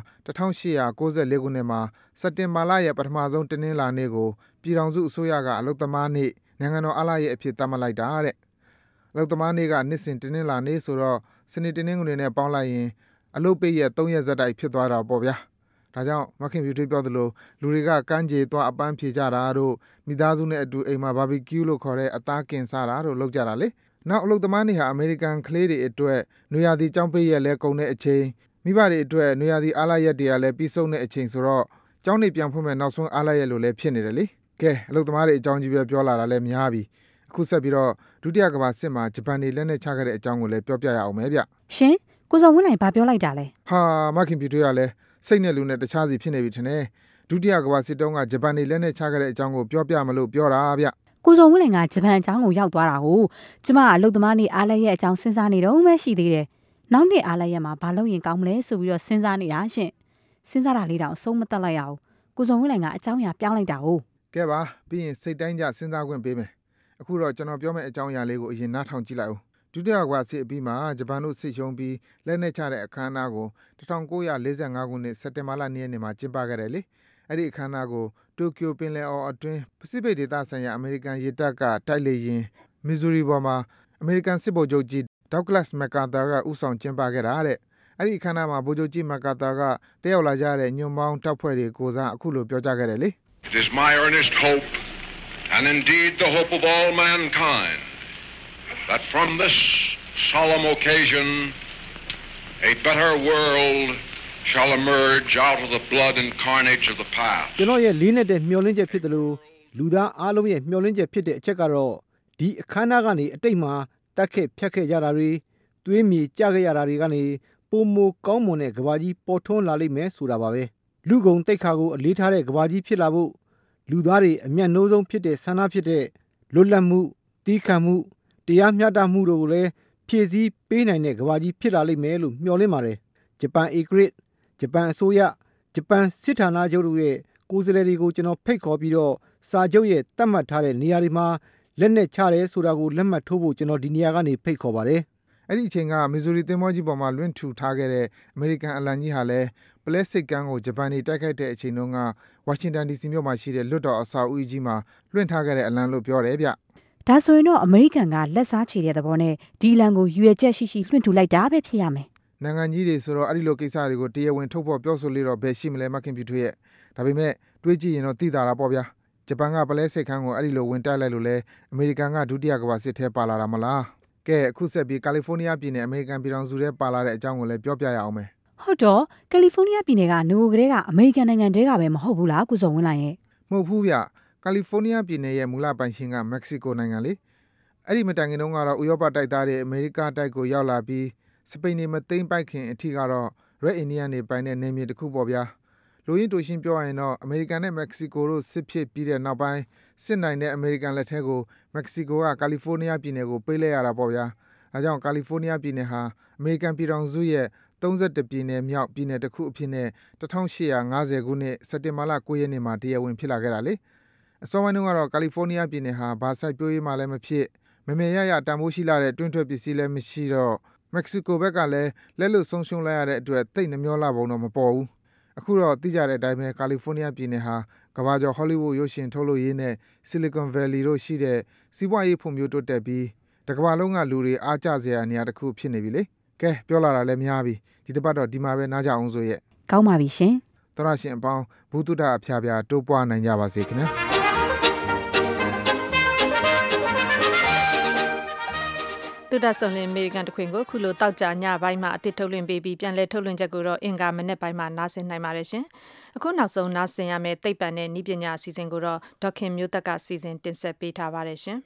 1894ခုနှစ်မှာစက်တင်ဘာလရဲ့ပထမဆုံးတင်းနှင်းလာနေ့ကိုပြည်ထောင်စုအစိုးရကအလုပ်သမားနေ့နိုင်ငံတော်အားလပ်ရက်အဖြစ်သတ်မှတ်လိုက်တာတဲ့အလုပ်သမားနေ့ကနှစ်စဉ်တင်းနှင်းလာနေ့ဆိုတော့စနေတင်းနှင်းကုန်တွေနဲ့ပေါင်းလိုက်ရင်အလုပ်ပိတ်ရက်3ရက်ဇက်တိုက်ဖြစ်သွားတာပေါ့ဗျာဒါကြောင့်မခင်ဗျူထွေးပြောသလိုလူတွေကကမ်းခြေသွားအပန်းဖြေကြတာတို့မိသားစုနဲ့အတူအိမ်မှာဘာဘီကျူးလို့ခေါ်တဲ့အသားကင်စားတာတို့လုပ်ကြတာလေနောက်အလုပ်သမားနေ့ဟာအမေရိကန်ကလေးတွေအတွက်နွေရာသီကျောင်းပိတ်ရက်လဲကုန်တဲ့အချိန်မိဘတွေအတွက်နွေရာသီအားလပ်ရက်တွေကလည်းပြီးဆုံးတဲ့အချိန်ဆိုတော့ကျောင်းတွေပြန်ဖွင့်မဲ့နောက်ဆုံးအားလပ်ရက်လို့လည်းဖြစ်နေတယ်လေကဲအလုပ်သမားတွေအကြောင်းကြီးပဲပြောလာတာလည်းများပြီအခုဆက်ပြီးတော့ဒုတိယကမ္ဘာစစ်မှာဂျပန်တွေလက်နဲ့ချခဲ့တဲ့အကြောင်းကိုလည်းပြောပြရအောင်မယ်ဗျရှင်ကိုစောဝင်းနိုင်ဘာပြောလိုက်တာလဲဟာမခင်ပြူတွေ့ရလဲစိတ်နဲ့လူနဲ့တခြားစီဖြစ်နေပြီထင်တယ်ဒုတိယကမ္ဘာစစ်တုန်းကဂျပန်တွေလက်နဲ့ချခဲ့တဲ့အကြောင်းကိုပြောပြမလို့ပြောတာဗျကိုစောဝင်းနိုင်ကဂျပန်အကြောင်းကိုရောက်သွားတာကိုကျမအလုပ်သမားနေ့အားလပ်ရက်အကြောင်းစဉ်းစားနေတော့မှရှိသေးတယ်နောက်နေ့အားလပ်ရက်မှာဘာလုပ်ရင်ကောင်းမလဲဆိုပြီးတော့စဉ်းစားနေတာရှင်စဉ်းစားတာလေးတောင်အဆုံးမသက်လိုက်ရအောင်ကိုစောဝင်းနိုင်ကအကြောင်းအရာပြောင်းလိုက်တာကိုကဲပါပြီးရင်စိတ်တိုင်းကြစဉ်းစားခွင့်ပေးမယ်အခုတော့ကျွန်တော်ပြောမယ့်အကြောင်းအရာလေးကိုအရင်နားထောင်ကြည့်လိုက်အောင်ဒုတိယကမ္ဘာစစ်အပြီးမှာဂျပန်တို့စစ်ရှုံးပြီးလက်နက်ချတဲ့အခမ်းအနားကို1945ခုနှစ်စက်တင်ဘာလ2ရက်နေ့မှာကျင်းပခဲ့တယ်လေအဲ့ဒီအခမ်းအနားကိုတိုကျိုပင်လယ်အော်အတွင်းပစိဖိတ်ဒေသဆိုင်ရာအမေရိကန်ရေတပ်ကတိုက်လေယာဉ်မီဇူရီပေါ်မှာအမေရိကန်စစ်ဗိုလ်ချုပ်ကြီးဒေါက်ဂလတ်မက်ကာသာကဦးဆောင်ကျင်းပခဲ့တာတဲ့အဲ့ဒီအခမ်းအနားမှာဗိုလ်ချုပ်ကြီးမက်ကာသာကတက်ရောက်လာကြတဲ့ညွန့်ပေါင်းတပ်ဖွဲ့တွေကိုစားအခုလိုပြောကြားခဲ့တယ်လေ It is my earnest hope and indeed the hope of all mankind that from this solemn occasion a better world shall emerge out of the blood and carnage of the past ကျွန်တော်ရဲ့လေးနဲ့တဲ့မျှော်လင့်ချက်ဖြစ်တယ်လို့လူသားအားလုံးရဲ့မျှော်လင့်ချက်ဖြစ်တဲ့အချက်ကတော့ဒီအခမ်းအနားကနေအတိတ်မှာတတ်ခဲ့ဖြတ်ခဲ့ကြတာတွေသွေးမြေကြခဲ့ရတာတွေကနေပုံမကောင်းမွန်တဲ့ကဘာကြီးပေါ်ထွန်းလာလိမ့်မယ်ဆိုတာပါပဲလူကုန်တိတ်ခါကိုအလေးထားတဲ့ကဘာကြီးဖြစ်လာဖို့လူသားတွေအမျက်နှိုးဆုံးဖြစ်တဲ့ဆန္ဒဖြစ်တဲ့လွတ်လပ်မှုတီးခတ်မှုတရားမျှတမှုတို့ကိုလည်းဖြည့်ဆည်းပေးနိုင်တဲ့ကဘာကြီးဖြစ်လာလိမ့်မယ်လို့မျှော်လင့်ပါတယ်ဂျပန်ဧကရစ်ဂျပန်အစိုးရဂျပန်စစ်ဌာနချုပ်တို့ရဲ့ကိုယ်စားလှယ်တွေကိုကျွန်တော်ဖိတ်ခေါ်ပြီးတော့စာချုပ်ရဲ့တတ်မှတ်ထားတဲ့နေရာတွေမှာလက်နဲ့ချတယ်ဆိုတာကိုလက်မှတ်ထိုးဖို့ကျွန်တော်ဒီနေရာကနေဖိတ်ခေါ်ပါတယ်အဲ့ဒီအချိန်ကမီဇူရီသင်္ဘောကြီးပေါ်မှာလွင့်ထူထားခဲ့တဲ့အမေရိကန်အလံကြီးဟာလည်းပလက်စစ်ကမ်းကိုဂျပန်တွေတိုက်ခိုက်တဲ့အချိန်တုန်းကဝါရှင်တန် DC မြို့မှာရှိတဲ့လွတ်တော်အဆောက်အဦကြီးမှာလွင့်ထားခဲ့တဲ့အလံလို့ပြောတယ်ဗျဒါဆိုရင်တော့အမေရိကန်ကလက်စားချေတဲ့သဘောနဲ့ဒီအလံကိုရွေချက်ရှိရှိလွှင့်ထူလိုက်တာပဲဖြစ်ရမယ်နိုင်ငံကြီးတွေဆိုတော့အဲ့ဒီလိုကိစ္စတွေကိုတရားဝင်ထုတ်ဖော်ပြောဆိုလို့တော့ဘယ်ရှိမလဲမခင်ပြူထွေးရဲ့ဒါပေမဲ့တွေးကြည့်ရင်တော့သိတာပါဗျာဂျပန်ကပလဲစစ်ခန်းကိုအဲ့ဒီလိုဝင်တိုက်လိုက်လို့လဲအမေရိကန်ကဒုတိယကမ္ဘာစစ်ထဲပါလာတာမလားကဲအခုဆက်ပြီးကယ်လီဖိုးနီးယားပြည်နယ်အမေရိကန်ပြည်ထောင်စုထဲပါလာတဲ့အကြောင်းကိုလည်းပြောပြရအောင်မယ်ဟုတ်တော့ကယ်လီဖိုးနီးယားပြည်နယ်ကငိုကလေးကအမေရိကန်နိုင်ငံတဲကပဲမဟုတ်ဘူးလားကုစုံဝင်းလိုက်ရဲ့မဟုတ်ဘူးဗျကယ်လီဖိုးနီးယားပြည်နယ်ရဲ့မူလပိုင်ရှင်ကမက္ကဆီကိုနိုင်ငံလေအဲ့ဒီမတိုင်ခင်တုန်းကတော့ဥရောပတိုက်သားတွေအမေရိကတိုက်ကိုရောက်လာပြီးစပိန်နေမသိမ့်ပိုက်ခင်အထိကတော့ Red Indian တွေပိုင်တဲ့နေမြေတစ်ခုပေါ့ဗျာလူရင်းတူရှင်းပြောရရင်တော့အမေရိကန်နဲ့မက္ကဆီကိုတို့စစ်ဖြစ်ပြီးတဲ့နောက်ပိုင်းစစ်နိုင်တဲ့အမေရိကန်လက်ထက်ကိုမက္ကဆီကိုကကယ်လီဖိုးနီးယားပြည်နယ်ကိုပေးလိုက်ရတာပေါ့ဗျာဒါကြောင့်ကယ်လီဖိုးနီးယားပြည်နယ်ဟာအမေရိကန်ပြည်ထောင်စုရဲ့31ပြည်နယ်မြောက်ပြည်နယ်တစ်ခုအဖြစ်နဲ့1850ခုနှစ်စက်တင်ဘာလ9ရက်နေ့မှာတရားဝင်ဖြစ်လာခဲ့တာလေအစောပိုင်းတုန်းကတော့ကယ်လီဖိုးနီးယားပြည်နယ်ဟာဘာစိုက်ပျိုးရေးမှလည်းမဖြစ်မမေရရတန်ဖိုးရှိလာတဲ့တွင်းထွက်ပစ္စည်းလည်းမရှိတော့မက္ကဆီကိုဘက်ကလည်းလက်လွတ်ဆုံးရှုံးလိုက်ရတဲ့အတွက်သိပ်နှမျောလာပုံတော့မပေါ်ဘူးအခုတော့သိကြတဲ့အတိုင်းပဲကယ်လီဖိုးနီးယားပြည်နယ်ဟာကမ္ဘာကျော်ဟောလိဝုဒ်ရုပ်ရှင်ထုတ်လုပ်ရေးနဲ့ Silicon Valley တို့ရှိတဲ့စီးပွားရေးဖွံ့ဖြိုးတိုးတက်ပြီးတကမ္ဘာလုံးကလူတွေအားကျစရာနေရာတစ်ခုဖြစ်နေပြီလေကဲပြောလာတာလည်းများပြီဒီတစ်ပတ်တော့ဒီမှာပဲနားကြအောင်ဆိုရဲ့ကောင်းပါပြီရှင်သောရရှင်အပေါင်းဘုသူတ္တအဖျားဖျားတိုးပွားနိုင်ကြပါစေခင်ဗျာတုဒ္ဒဆုံလင်အမေရိကန်တခွင်ကိုခုလိုတောက်ကြညပိုင်းမှာအသစ်ထုတ်လွှင့်ပေးပြီးပြန်လည်ထုတ်လွှင့်ချက်ကိုတော့အင်္ဂါမနေ့ပိုင်းမှာနားဆင်နိုင်ပါတယ်ရှင်အခုနောက်ဆုံးနားဆင်ရမယ့်သိပ္ပံနဲ့နည်းပညာအစီအစဉ်ကိုတော့ဒေါက်ခင်မျိုးသက်ကစီစဉ်တင်ဆက်ပေးထားပါတယ်ရှင်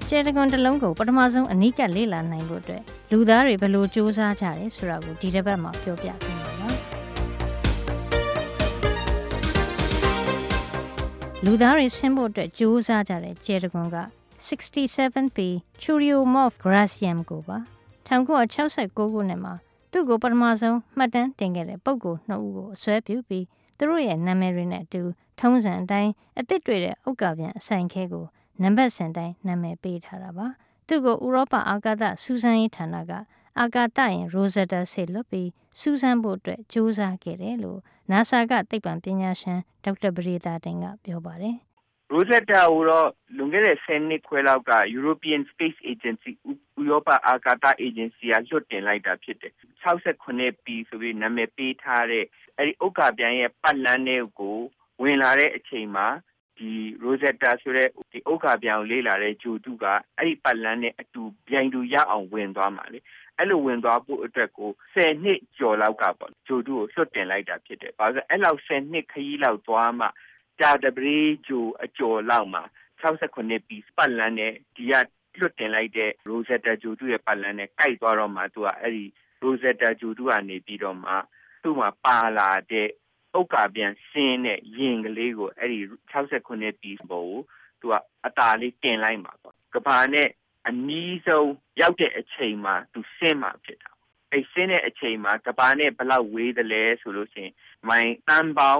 ကျဲတကွန်တစ်လုံးကိုပထမဆုံးအနီးကပ်လေ့လာနိုင်ဖို့အတွက်လူသားတွေဘယ်လိုစူးစမ်းကြတယ်ဆိုတာကိုဒီတစ်ပတ်မှာပြောပြပေးပါမယ်လူသားတွေဆင်းဖို့အတွက်စူးစမ်းကြတဲ့ကျဲတကွန်က 67P Churyumov Graciam ကိုပါ1969ခုနှစ်မှာသူ့ကိုပထမဆုံးမှတ်တမ်းတင်ခဲ့တဲ့ပုဂ္ဂိုလ်2ဦးကိုအစွဲပြုပြီးသူတို့ရဲ့နာမည်တွေနဲ့အတူထုံးစံအတိုင်းအသစ်တွေ့တဲ့ဥက္ကာပြန်အဆိုင်ခဲကိုနံပါတ်စဉ်တိုင်းနာမည်ပေးထားတာပါသူ့ကိုဥရောပအာကာသစူးစမ်းရေးဌာနကအာကာသယာဉ် Rosetta ဆေလွတ်ပြီးစူးစမ်းဖို့အတွက်ကြိုးစားခဲ့တယ်လို့ NASA ကသိပ္ပံပညာရှင်ဒေါက်တာပရိသတင်ကပြောပါတယ် Rosetta ကိုတော့လွန်ခဲ့တဲ့10နှစ်ခွဲလောက်က European Space Agency ဥရောပအာကာသ agency ကလွှတ်တင်လိုက်တာဖြစ်တယ် 68P ဆိုပြီးနာမည်ပေးထားတဲ့အဲဒီဥက္ကာပြန်ရဲ့ပတ်လမ်းတွေကိုဝင်လာတဲ့အချိန်မှာဒီ Rosetta ဆိုတဲ့ဒီဥက္ကာပြန်ကိုလေ့လာတဲ့ဂျိုတုကအဲ့ဒီပတ်လမ်းနဲ့အတူပြိုင်တူရအောင်ဝင်သွားမှာလေအဲ့လိုဝင်သွားဖို့အတွက်ကို10နှစ်ကျော်လောက်ကပေါ့ဂျိုတုကိုလွှတ်တင်လိုက်တာဖြစ်တယ်ဘာလို့လဲအဲ့လောက်10နှစ်ခရီးလောက်သွားမှကြာတပရေဂျိုအကျော်လောက်မှာ68P ပတ်လမ်းနဲ့ဒီကလွှတ်တင်လိုက်တဲ့ Rosetta ဂျိုတုရဲ့ပတ်လမ်းနဲ့ကိုက်သွားတော့မှသူကအဲ့ဒီ Rosetta ဂျိုတုကနေပြီးတော့မှသူ့မှာပါလာတဲ့ဥက္ကာပြန်ဆင်းတဲ့ရင်ကလေးကိုအဲ့ဒီ68P ဘောကိုသူကအตาလေးတင်လိုက်မှာပေါ့ကဘာနဲ့အနီးဆုံးရောက်တဲ့အချိန်မှာသူဆင်းမှာဖြစ်တာအဲ့ဆင်းတဲ့အချိန်မှာကဘာနဲ့ဘယ်လောက်ဝေးသလဲဆိုလို့ရှိရင်မိုင်တန်ပေါင်း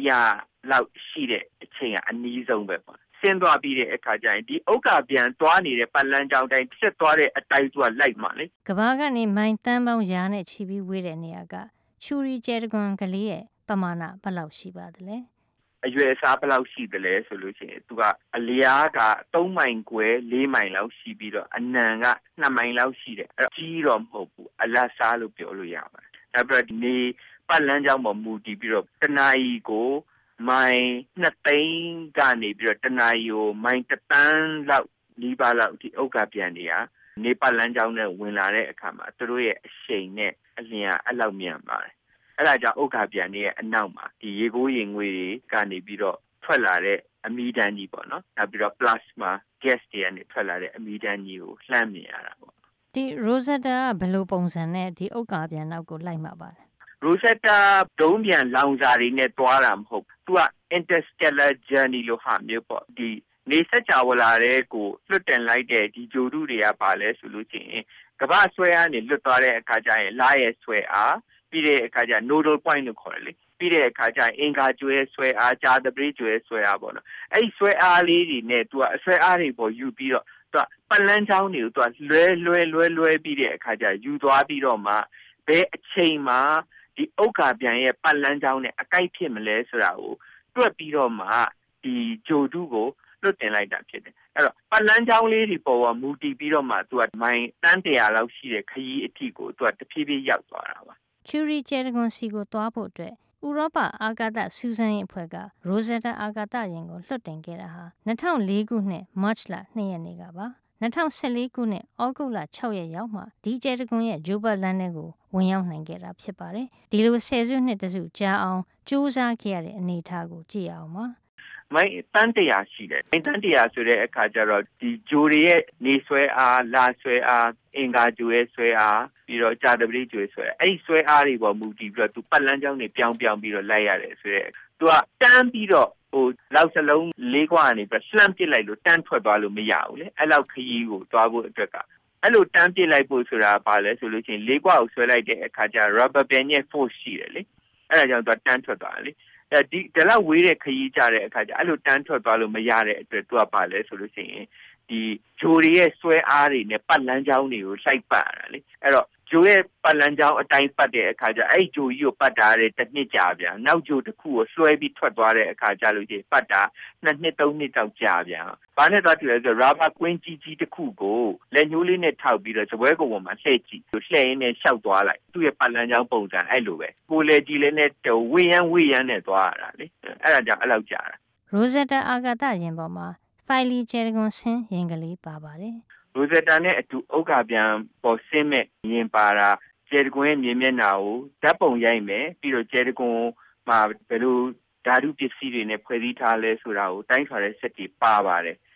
100လောက်ရှိတဲ့အချိန်ကအနီးဆုံးပဲပေါ့ဆင်းသွားပြီးတဲ့အခါကျရင်ဒီဥက္ကာပြန်သွားနေတဲ့ပတ်လမ်းကြောင်းတိုင်းဆက်သွားတဲ့အတိုင်းသူကလိုက်မှာလေကဘာကနေမိုင်တန်ပေါင်းရာနဲ့ချီပြီးဝေးတဲ့နေရာကချူရီကျဲတကွန်ကလေးရဲ့ပမာဏဘယ်လောက်ရှိပါသလဲအရွယ်အစားဘယ်လောက်ရှိသလဲဆိုလို့ရှိရင်သူကအလျားက3မိုင်ခွဲ4မိုင်လောက်ရှိပြီးတော့အနံက2မိုင်လောက်ရှိတယ်အဲ့ကြီးတော့မဟုတ်ဘူးအလတ်စားလို့ပြောလို့ရပါတယ်ဒါပေမဲ့ဒီနေပတ်လမ်းကြောင်းပေါ်မူတည်ပြီးတော့တနာရီကိုမိုင်2သိန်းကနေပြီးတော့တနာရီကိုမိုင်1တန်းလောက်နီးပါးလောက်ဒီဥက္ကာပြန်တွေကနေပတ်လမ်းကြောင်းနဲ့ဝင်လာတဲ့အခါမှာသူတို့ရဲ့အရှိန်နဲ့အလျင်အဲ့လောက်မြန်ပါတယ်အဲ့ဒါကြောင့်ဥက္ကာပြန်တွေရဲ့အနောက်မှာဒီရေကိုးရေငွေတွေကနေပြီးတော့ထွက်လာတဲ့အမီးတန်းကြီးပေါ့နော်နောက်ပြီးတော့ plasma gas တွေကနေထွက်လာတဲ့အမီးတန်းကြီးကိုလှမ်းမြင်ရတာပေါ့ဒီ Rosetta ကဘယ်လိုပုံစံနဲ့ဒီဥက္ကာပြန်နောက်ကိုလိုက်မှာပါလဲ Rosetta ဒုံးပြန်လောင်စာတွေနဲ့တွားတာမဟုတ်သူက interstellar journey လို့ဟာမျိုးပေါ့ဒီနေစကြဝဠာတွေကိုလွတ်တင်လိုက်တဲ့ဒီဂျိုတုတွေကပါလဲဆိုလို့ရှိရင်ကမ္ဘာဆွဲအားနေလွတ်သွားတဲ့အခါကျရင်လာရဲ့ဆွဲအားပြီးတဲ့အခါကျ nodal point လို့ခေါ်တယ်လေပြီးတဲ့အခါကျအင်္ဂါကျွဲဆွဲအားဂျာတပရိကျွဲဆွဲအားပေါ့နော်အဲ့ဒီဆွဲအားလေးတွေနဲ့သူကအဆွဲအားတွေပေါ်ယူပြီးတော့သူကပတ်လန်းချောင်းတွေကိုသူကလွဲပြီးတဲ့အခါကျယူသွားပြီးတော့မှဘယ်အချိန်မှာဒီဥက္ကာပြန်ရဲ့ပတ်လန်းချောင်းနဲ့အကိုက်ဖြစ်မလဲဆိုတာကိုတွက်ပြီးတော့မှဒီဂျိုတုကိုလွတ်တင်လိုက်တာဖြစ်တယ်အဲ့တော့ပတ်လန်းချောင်းလေးတွေပေါ်မှာမူတည်ပြီးတော့မှသူကမိုင်တန်း100လောက်ရှိတဲ့ခရီးအထိကိုသူကတဖြည်းဖြည်းရောက်သွားတာပါချူရီကျဲတကွန်စီကိုသွားဖို့အတွက်ဥရောပအာကာသစူးစမ်းရေးအဖွဲ့က Rosetta အာကာသယာဉ်ကိုလွှတ်တင်ခဲ့တာဟာ2004ခုနှစ် March လ2ရက်နေ့ကပါ2014ခုနှစ်ဩဂုတ်လ6ရက်ရောက်မှဒီကျဲတကွန်ရဲ့ဂျိုဘတ်လန်းထဲကိုဝင်ရောက်နိုင်ခဲ့တာဖြစ်ပါတယ်ဒီလိုဆယ်စုနှစ်တစုကြာအောင်စူးစမ်းခဲ့ရတဲ့အနေအထားကိုကြည့်အောင်ပါမိုင်တန်း100ရှိတယ်မိုင်တန်း100ဆိုတဲ့အခါကျတော့ဒီဂျိုတွေရဲ့နေဆွဲအားလာဆွဲအားအင်္ဂါဂျိုရဲ့ဆွဲအားပြီးတော့ဂျာတပရိဂျိုရဲ့ဆွဲအဲ့ဒီဆွဲအားတွေပေါ်မူတည်ပြီးတော့သူပတ်လန်းကြောင်းတွေပြောင်းပြီးတော့လိုက်ရတယ်ဆိုတဲ့သူကတန်းပြီးတော့ဟိုလောက်စလုံးလေးခွာကနေပြီးလှမ်းပစ်လိုက်လို့တန်းထွက်သွားလို့မရဘူးလေအဲ့လောက်ခရီးကိုသွားဖို့အတွက်ကအဲ့လိုတန်းပစ်လိုက်ဖို့ဆိုတာဘာလဲဆိုလို့ရှိရင်လေးခွာကိုဆွဲလိုက်တဲ့အခါကျ rubber band ရဲ့ force ရှိတယ်လေအဲ့ဒါကြောင့်သူကတန်းထွက်သွားတယ်လေဒီလောက်ဝေးတဲ့ခရီးကြတဲ့အခါကျအဲ့လိုတန်းထွက်သွားလို့မရတဲ့အတွက်သူကပါလဲဆိုလို့ရှိရင်ဒီဂျိုတွေရဲ့ဆွဲအားတွေနဲ့ပတ်လန်းချောင်းတွေကိုလှိုက်ပတ်ရတာလေအဲ့တော့ဂျိုရဲ့ပတ်လန်းချောင်းအတိုင်းပတ်တဲ့အခါကျအဲ့ဂျိုကြီးကိုပတ်တာတဲ့တစ်နှစ်ကြာပြန်နောက်ဂျိုတစ်ခုကိုဆွဲပြီးထွက်သွားတဲ့အခါကျလို့ရှိရင်ပတ်တာ2နှစ်3နှစ်တောက်ကြာပြန်ဘာနဲ့သွားကြည့်လဲဆိုရာဘာကွင်းကြီးတစ်ခုကိုလက်ညှိုးလေးနဲ့ထောက်ပြီးတော့စပွဲကုံပေါ်မှာလှည့်ကြည့်လှည့်ရင်းနဲ့ရှောက်သွားလိုက်သူ့ရဲ့ပတ်လန်းချောင်းပုံစံအဲ့လိုပဲကိုလေကြီးလေးနဲ့ဝေးရမ်းနဲ့သွားရတာလေအဲ့ဒါကြောင့်အဲ့လောက်ကြာတာ Rosetta အာကာသယာဉ်ပေါ်မှာဖိုင်လီကျဲတကွန်ဆင်းရင်ကလေးပါပါတယ် Rosetta နဲ့အတူဥက္ကာပြန်ပေါ်ဆင်းမဲ့ရင်ပါတာကျဲတကွန်ရဲ့မြေမျက်နှာကိုဓာတ်ပုံရိုက်မယ်ပြီးတော့ကျဲတကွန်မှာဘယ်လိုဓာတုပစ္စည်းတွေနဲ့ဖွဲ့စည်းထားလဲဆိုတာကိုတိုင်းထွာတဲ့စက်တွေပါပါတယ်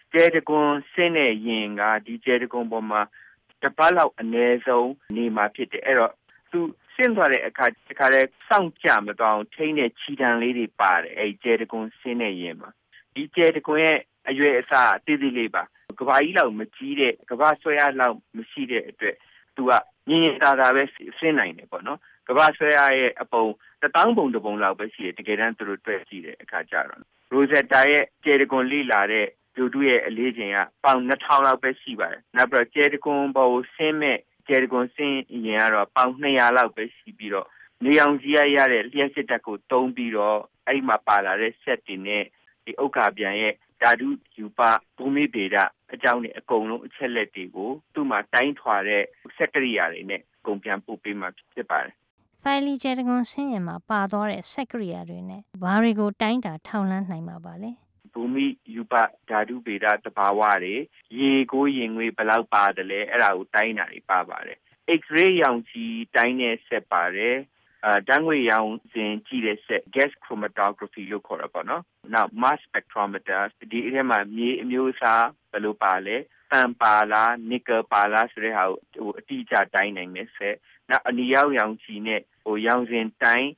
Jedicon Sene Yinga, the Jedicon Bomma, the Palau Anezo, Nima Pit Error. To Sindre a correct sound jam about Tane Chidan Lady Bar, a Jedicon Sene Yema. The Jedicon, a USA, Didi Liba, Gavaila, Machide, Gavasoya, Machide, to a Nina Senine, no? Gavasoya about the Tangbon the Bon Laubasi to get into the Tresside, a Kajaran. Rosetta, Jedicon Lila, to do a legion, found not how out by Siva. Nabra Jedicon Bow Seme, Jedicon Saint Yara, Pound Nayala by Sibiro. Leon Zia Yare, Liasitaco, Tom Biro, Aima Pala, set in the Okabian, Dadu, Yupa, Bumi Beda, a down a cono, Celetigo, Tuma, Time Tware, Secretary in it, Compian Pupi Max Separ. Finally, Jedicon Cinema, Padore, Secretary in it, Barigo Dinda, Townland Naimabale. Bumi Yupa Dadu Beda the Paware, ye going with Balau Padale, Erau Dinari Pavare. X-ray young G, Dine Separe, Dangway young Zen G gas chromatography look or upon. Now, mass spectrometers, the Irema Musa, Balupale, Pampala, Nickel Pala, Srehau, teacher dynamic set. Now, a Niao young G or young Zen time.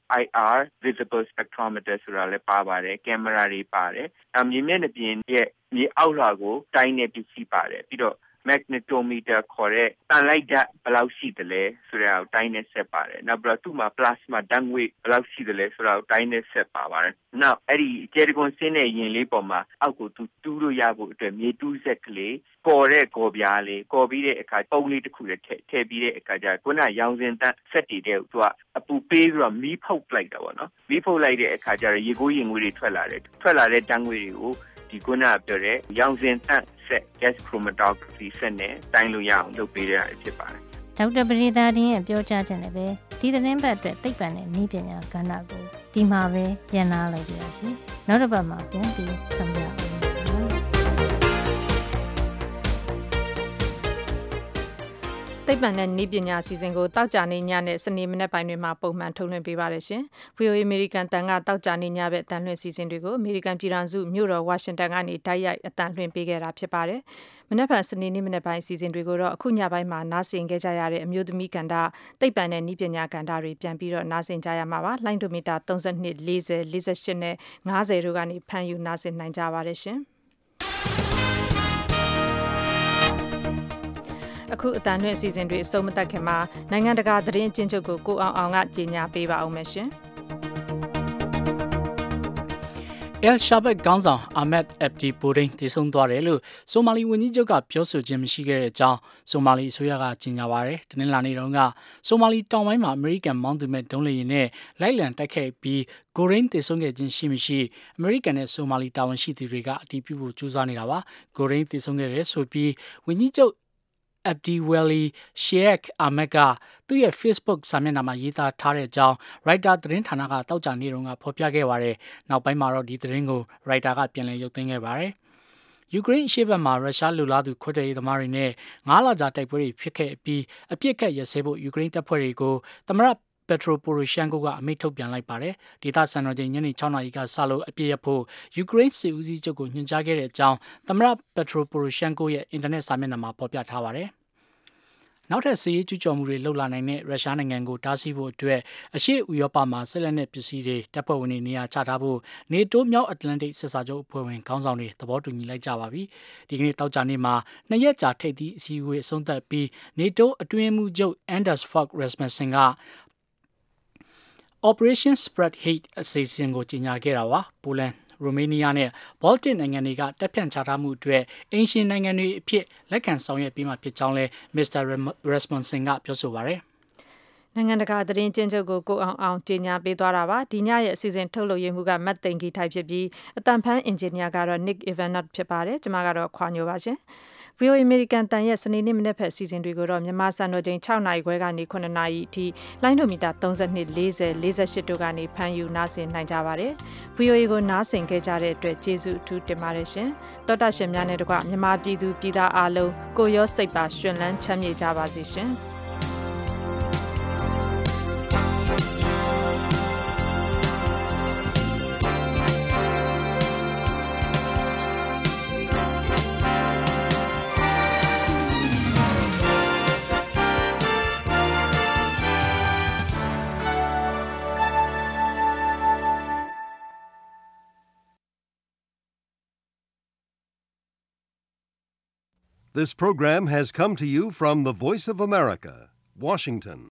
IR visible spectrometers rale pare camera re pare amine bien ye mi outlago tiny PC pare pido magnetometer correct like that below see the le so tiny separe na bratuma plasma dangwe below see the le so tiny separe now eri Jedicon Sene yin le poma auko tu lo yabo atwe mi tu set kle ko re ko bya le ko bi de akha pong le takku le the bi de akha ja kuna yaung sin tan set ti de tu a pu pe so mi phok like da no mi phok like de akha ja ye ko yin ngwe de thwat la de dangwe de ko di kuna pyo de yaung sin tan set gas chromatography set ne tain lo ya aung lop pe de phitပါတယ် Dr. Brida Din ရဲ့ပြောကြားချက်နဲ့ပဲဒီသတင်းပတ်အတွက်သိပ္ပံနဲ့နည်းပညာကဏ္ဍကိုဒီမှာပဲပြန်လာလိုက်ကြရစီနောက်တစ်ပတ်မှာပြန်ပြီးဆောင်ရွက်အောင်သိပ္ပံနဲ့နည်းပညာအစီအစဉ်ကိုတောက်ကြနေညနဲ့စနေမနေ့ပိုင်းတွေမှာပုံမှန်ထုတ်လွှင့်ပေးပါတယ်ရှင်။ VOA American တန်ကတောက်ကြနေညဘက်အတန်လွှင့်စီစဉ်တွေကို American ပြည်ထောင်စုမြို့တော် Washington ကနေတိုက်ရိုက်အတန်လွှင့်ပေးခဲ့တာဖြစ်ပါတယ်။မနေ့ကစနေနေ့မနေ့ပိုင်းအစီအစဉ်တွေကိုတော့အခုညပိုင်းမှာနားဆင်ခဲ့ကြရတဲ့အမျိုးသမီးကဏ္ဍသိပ္ပံနဲ့နည်းပညာကဏ္ဍတွေပြန်ပြီးတော့နားဆင်ကြရမှာပါ။လိုင်းဒိုမီတာ32 40 48နဲ့50တို့ကနေဖန်ယူနားဆင်နိုင်ကြပါတယ်ရှင်။အခုအတန်လွှင့်အစီအစဉ်တွေအဆုံးမသတ်ခင်မှာနိုင်ငံတကာသတင်းအကျဉ်းချုပ်ကိုကိုအောင်ကကြေညာပေးပါအောင်မယ်ရှင်။ El Shabbat ခေါင်းဆောင် Ahmed Abdi Boudin တည်ဆုံသွားတယ်လို့ဆိုမာလီဝန်ကြီးချုပ်ကပြောဆိုခြင်းမရှိခဲ့တဲ့အကြောင်းဆိုမာလီအစိုးရကကြေညာပါတယ်။တနင်္လာနေ့တုန်းကဆိုမာလီတောင်ပိုင်းမှာအမေရိကန်မောင်းသူမဲ့ဒုံးလေယာဉ်နဲ့လိုက်လံတိုက်ခိုက်ပြီးဂိုရင်းတည်ဆုံခဲ့ခြင်းရှိမရှိအမေရိကန်နဲ့ဆိုမာလီတာဝန်ရှိသူတွေကအတည်ပြုဖို့ကြိုးစားနေတာပါ။ဂိုရင်းတည်ဆုံခဲ့တယ်ဆိုပြီးဝန်ကြီးချုပ်Abdi Wali Sheikh Ahmed ကသူ့ရဲ့ Facebook စာမျက်နှာမှာရေးသားထားတဲ့အကြောင်း Reuters သတင်းဌာနကတောက်ကြနေတုန်းကဖော်ပြခဲ့ပါတယ်။နောက်ပိုင်းမှာတော့ဒီသတင်းကို Reuters ကပြန်လည်ရုပ်သိမ်းခဲ့ပါတယ်။ယူကရိန်းအရှေ့ဘက်မှာရုရှားလူလားသူခွဲထွက်ရေးသမားတွေနဲ့9လကြာတိုက်ပွဲတွေဖြစ်ခဲ့ပြီးအပြစ်ခတ်ရစဲဖို့ယူကရိန်းတပ်ဖွဲ့တွေကိုသမရPetro Poroshenko ကအမိန့်ထုတ်ပြန်လိုက်ပါတယ်။ဒေသစံတော်ချိန်ညနေ6နာရီကစလို့အပြည့်ရဖို့ယူကရိန်းစစ်ဦးစီးချုပ်ကိုညွှန်ကြားခဲ့တဲ့အကြောင်းသမရ Petro Poroshenko ရဲ့အင်တာနက်စာမျက်နှာမှာဖော်ပြထားပါတယ်။နောက်ထပ်စစ်ရေးကျူးကျော်မှုတွေလှုပ်လာနိုင်တဲ့ရုရှားနိုင်ငံကိုတားဆီးဖို့အတွက်အရှေ့ဥရောပမှာဆက်လက်နဲ့ပစ္စည်းတွေတပ်ဖွဲ့ဝင်တွေနေရာချထားဖို့နေတိုးမြောက်အတ္တလန်တိတ်စစ်စာချုပ်အဖွဲ့ဝင်ခေါင်းဆောင်တွေသဘောတူညီလိုက်ကြပါပြီ။ဒီကနေ့တောက်ကြနေ့မှာ2ရက်ကြာထိပ်သီးအစည်းအဝေးအဆုံးသတ်ပြီးနေတိုးအတွင်းမှုချုပ် Anders Fogh Rasmussen က Operation Spread Hate အစီအစဉ်ကိုကြီးညာခဲ့တာပါ။ပိုလန်ရိုမေးနီးယားနဲ့ဘောလ်တစ်နိုင်ငံတွေကတပ်ဖြန့်ချထားမှုအတွက်အင်ရှင်နိုင်ငံတွေအဖြစ်လက်ခံဆောင်ရွက်ပြီးမှဖြစ်ကြောင်းလဲမစ္စတာရက်စမွန်ဆင်ကပြောဆိုပါရယ်နိုင်ငံတကာသတင်းကျဉ်းချုပ်ကိုကိုအောင်ကြေညာပေးသွားတာပါဒီညရဲ့အစီအစဉ်ထုတ်လုပ်ရမှုကမတ်သိန်ကြီးထိုက်ဖြစ်ပြီးအတန်ဖန်အင်ဂျင်နီယာကတော့ Nick Evanot ဖြစ်ပါတယ်ကျွန်မကတော့ခွာညိုပါရှင်VOA American တန်ရဲ့စနေနေ့မနေ့ဖက်အစီအစဉ်တွေကိုတော့မြန်မာစံတော်ချိန်6နာရီခွဲကနေ9နာရီအထိလိုင်းဒိုမီတာ32 40 48တို့ကနေဖန်ယူနားဆင်နိုင်ကြပါတယ်။ VOA ကိုနားဆင်ခဲ့ကြတဲ့အတွက်ကျေးဇူးအထူးတင်ပါတယ်ရှင်။သောတာရှင်များနဲ့တကွမြန်မာပြည်သူပြည်သားအားလုံးကိုရောစိတ်ပါရှင်လန်းချမ်းမြေ့ကြပါစေရှင်။ This program has come to you from the Voice of America, Washington.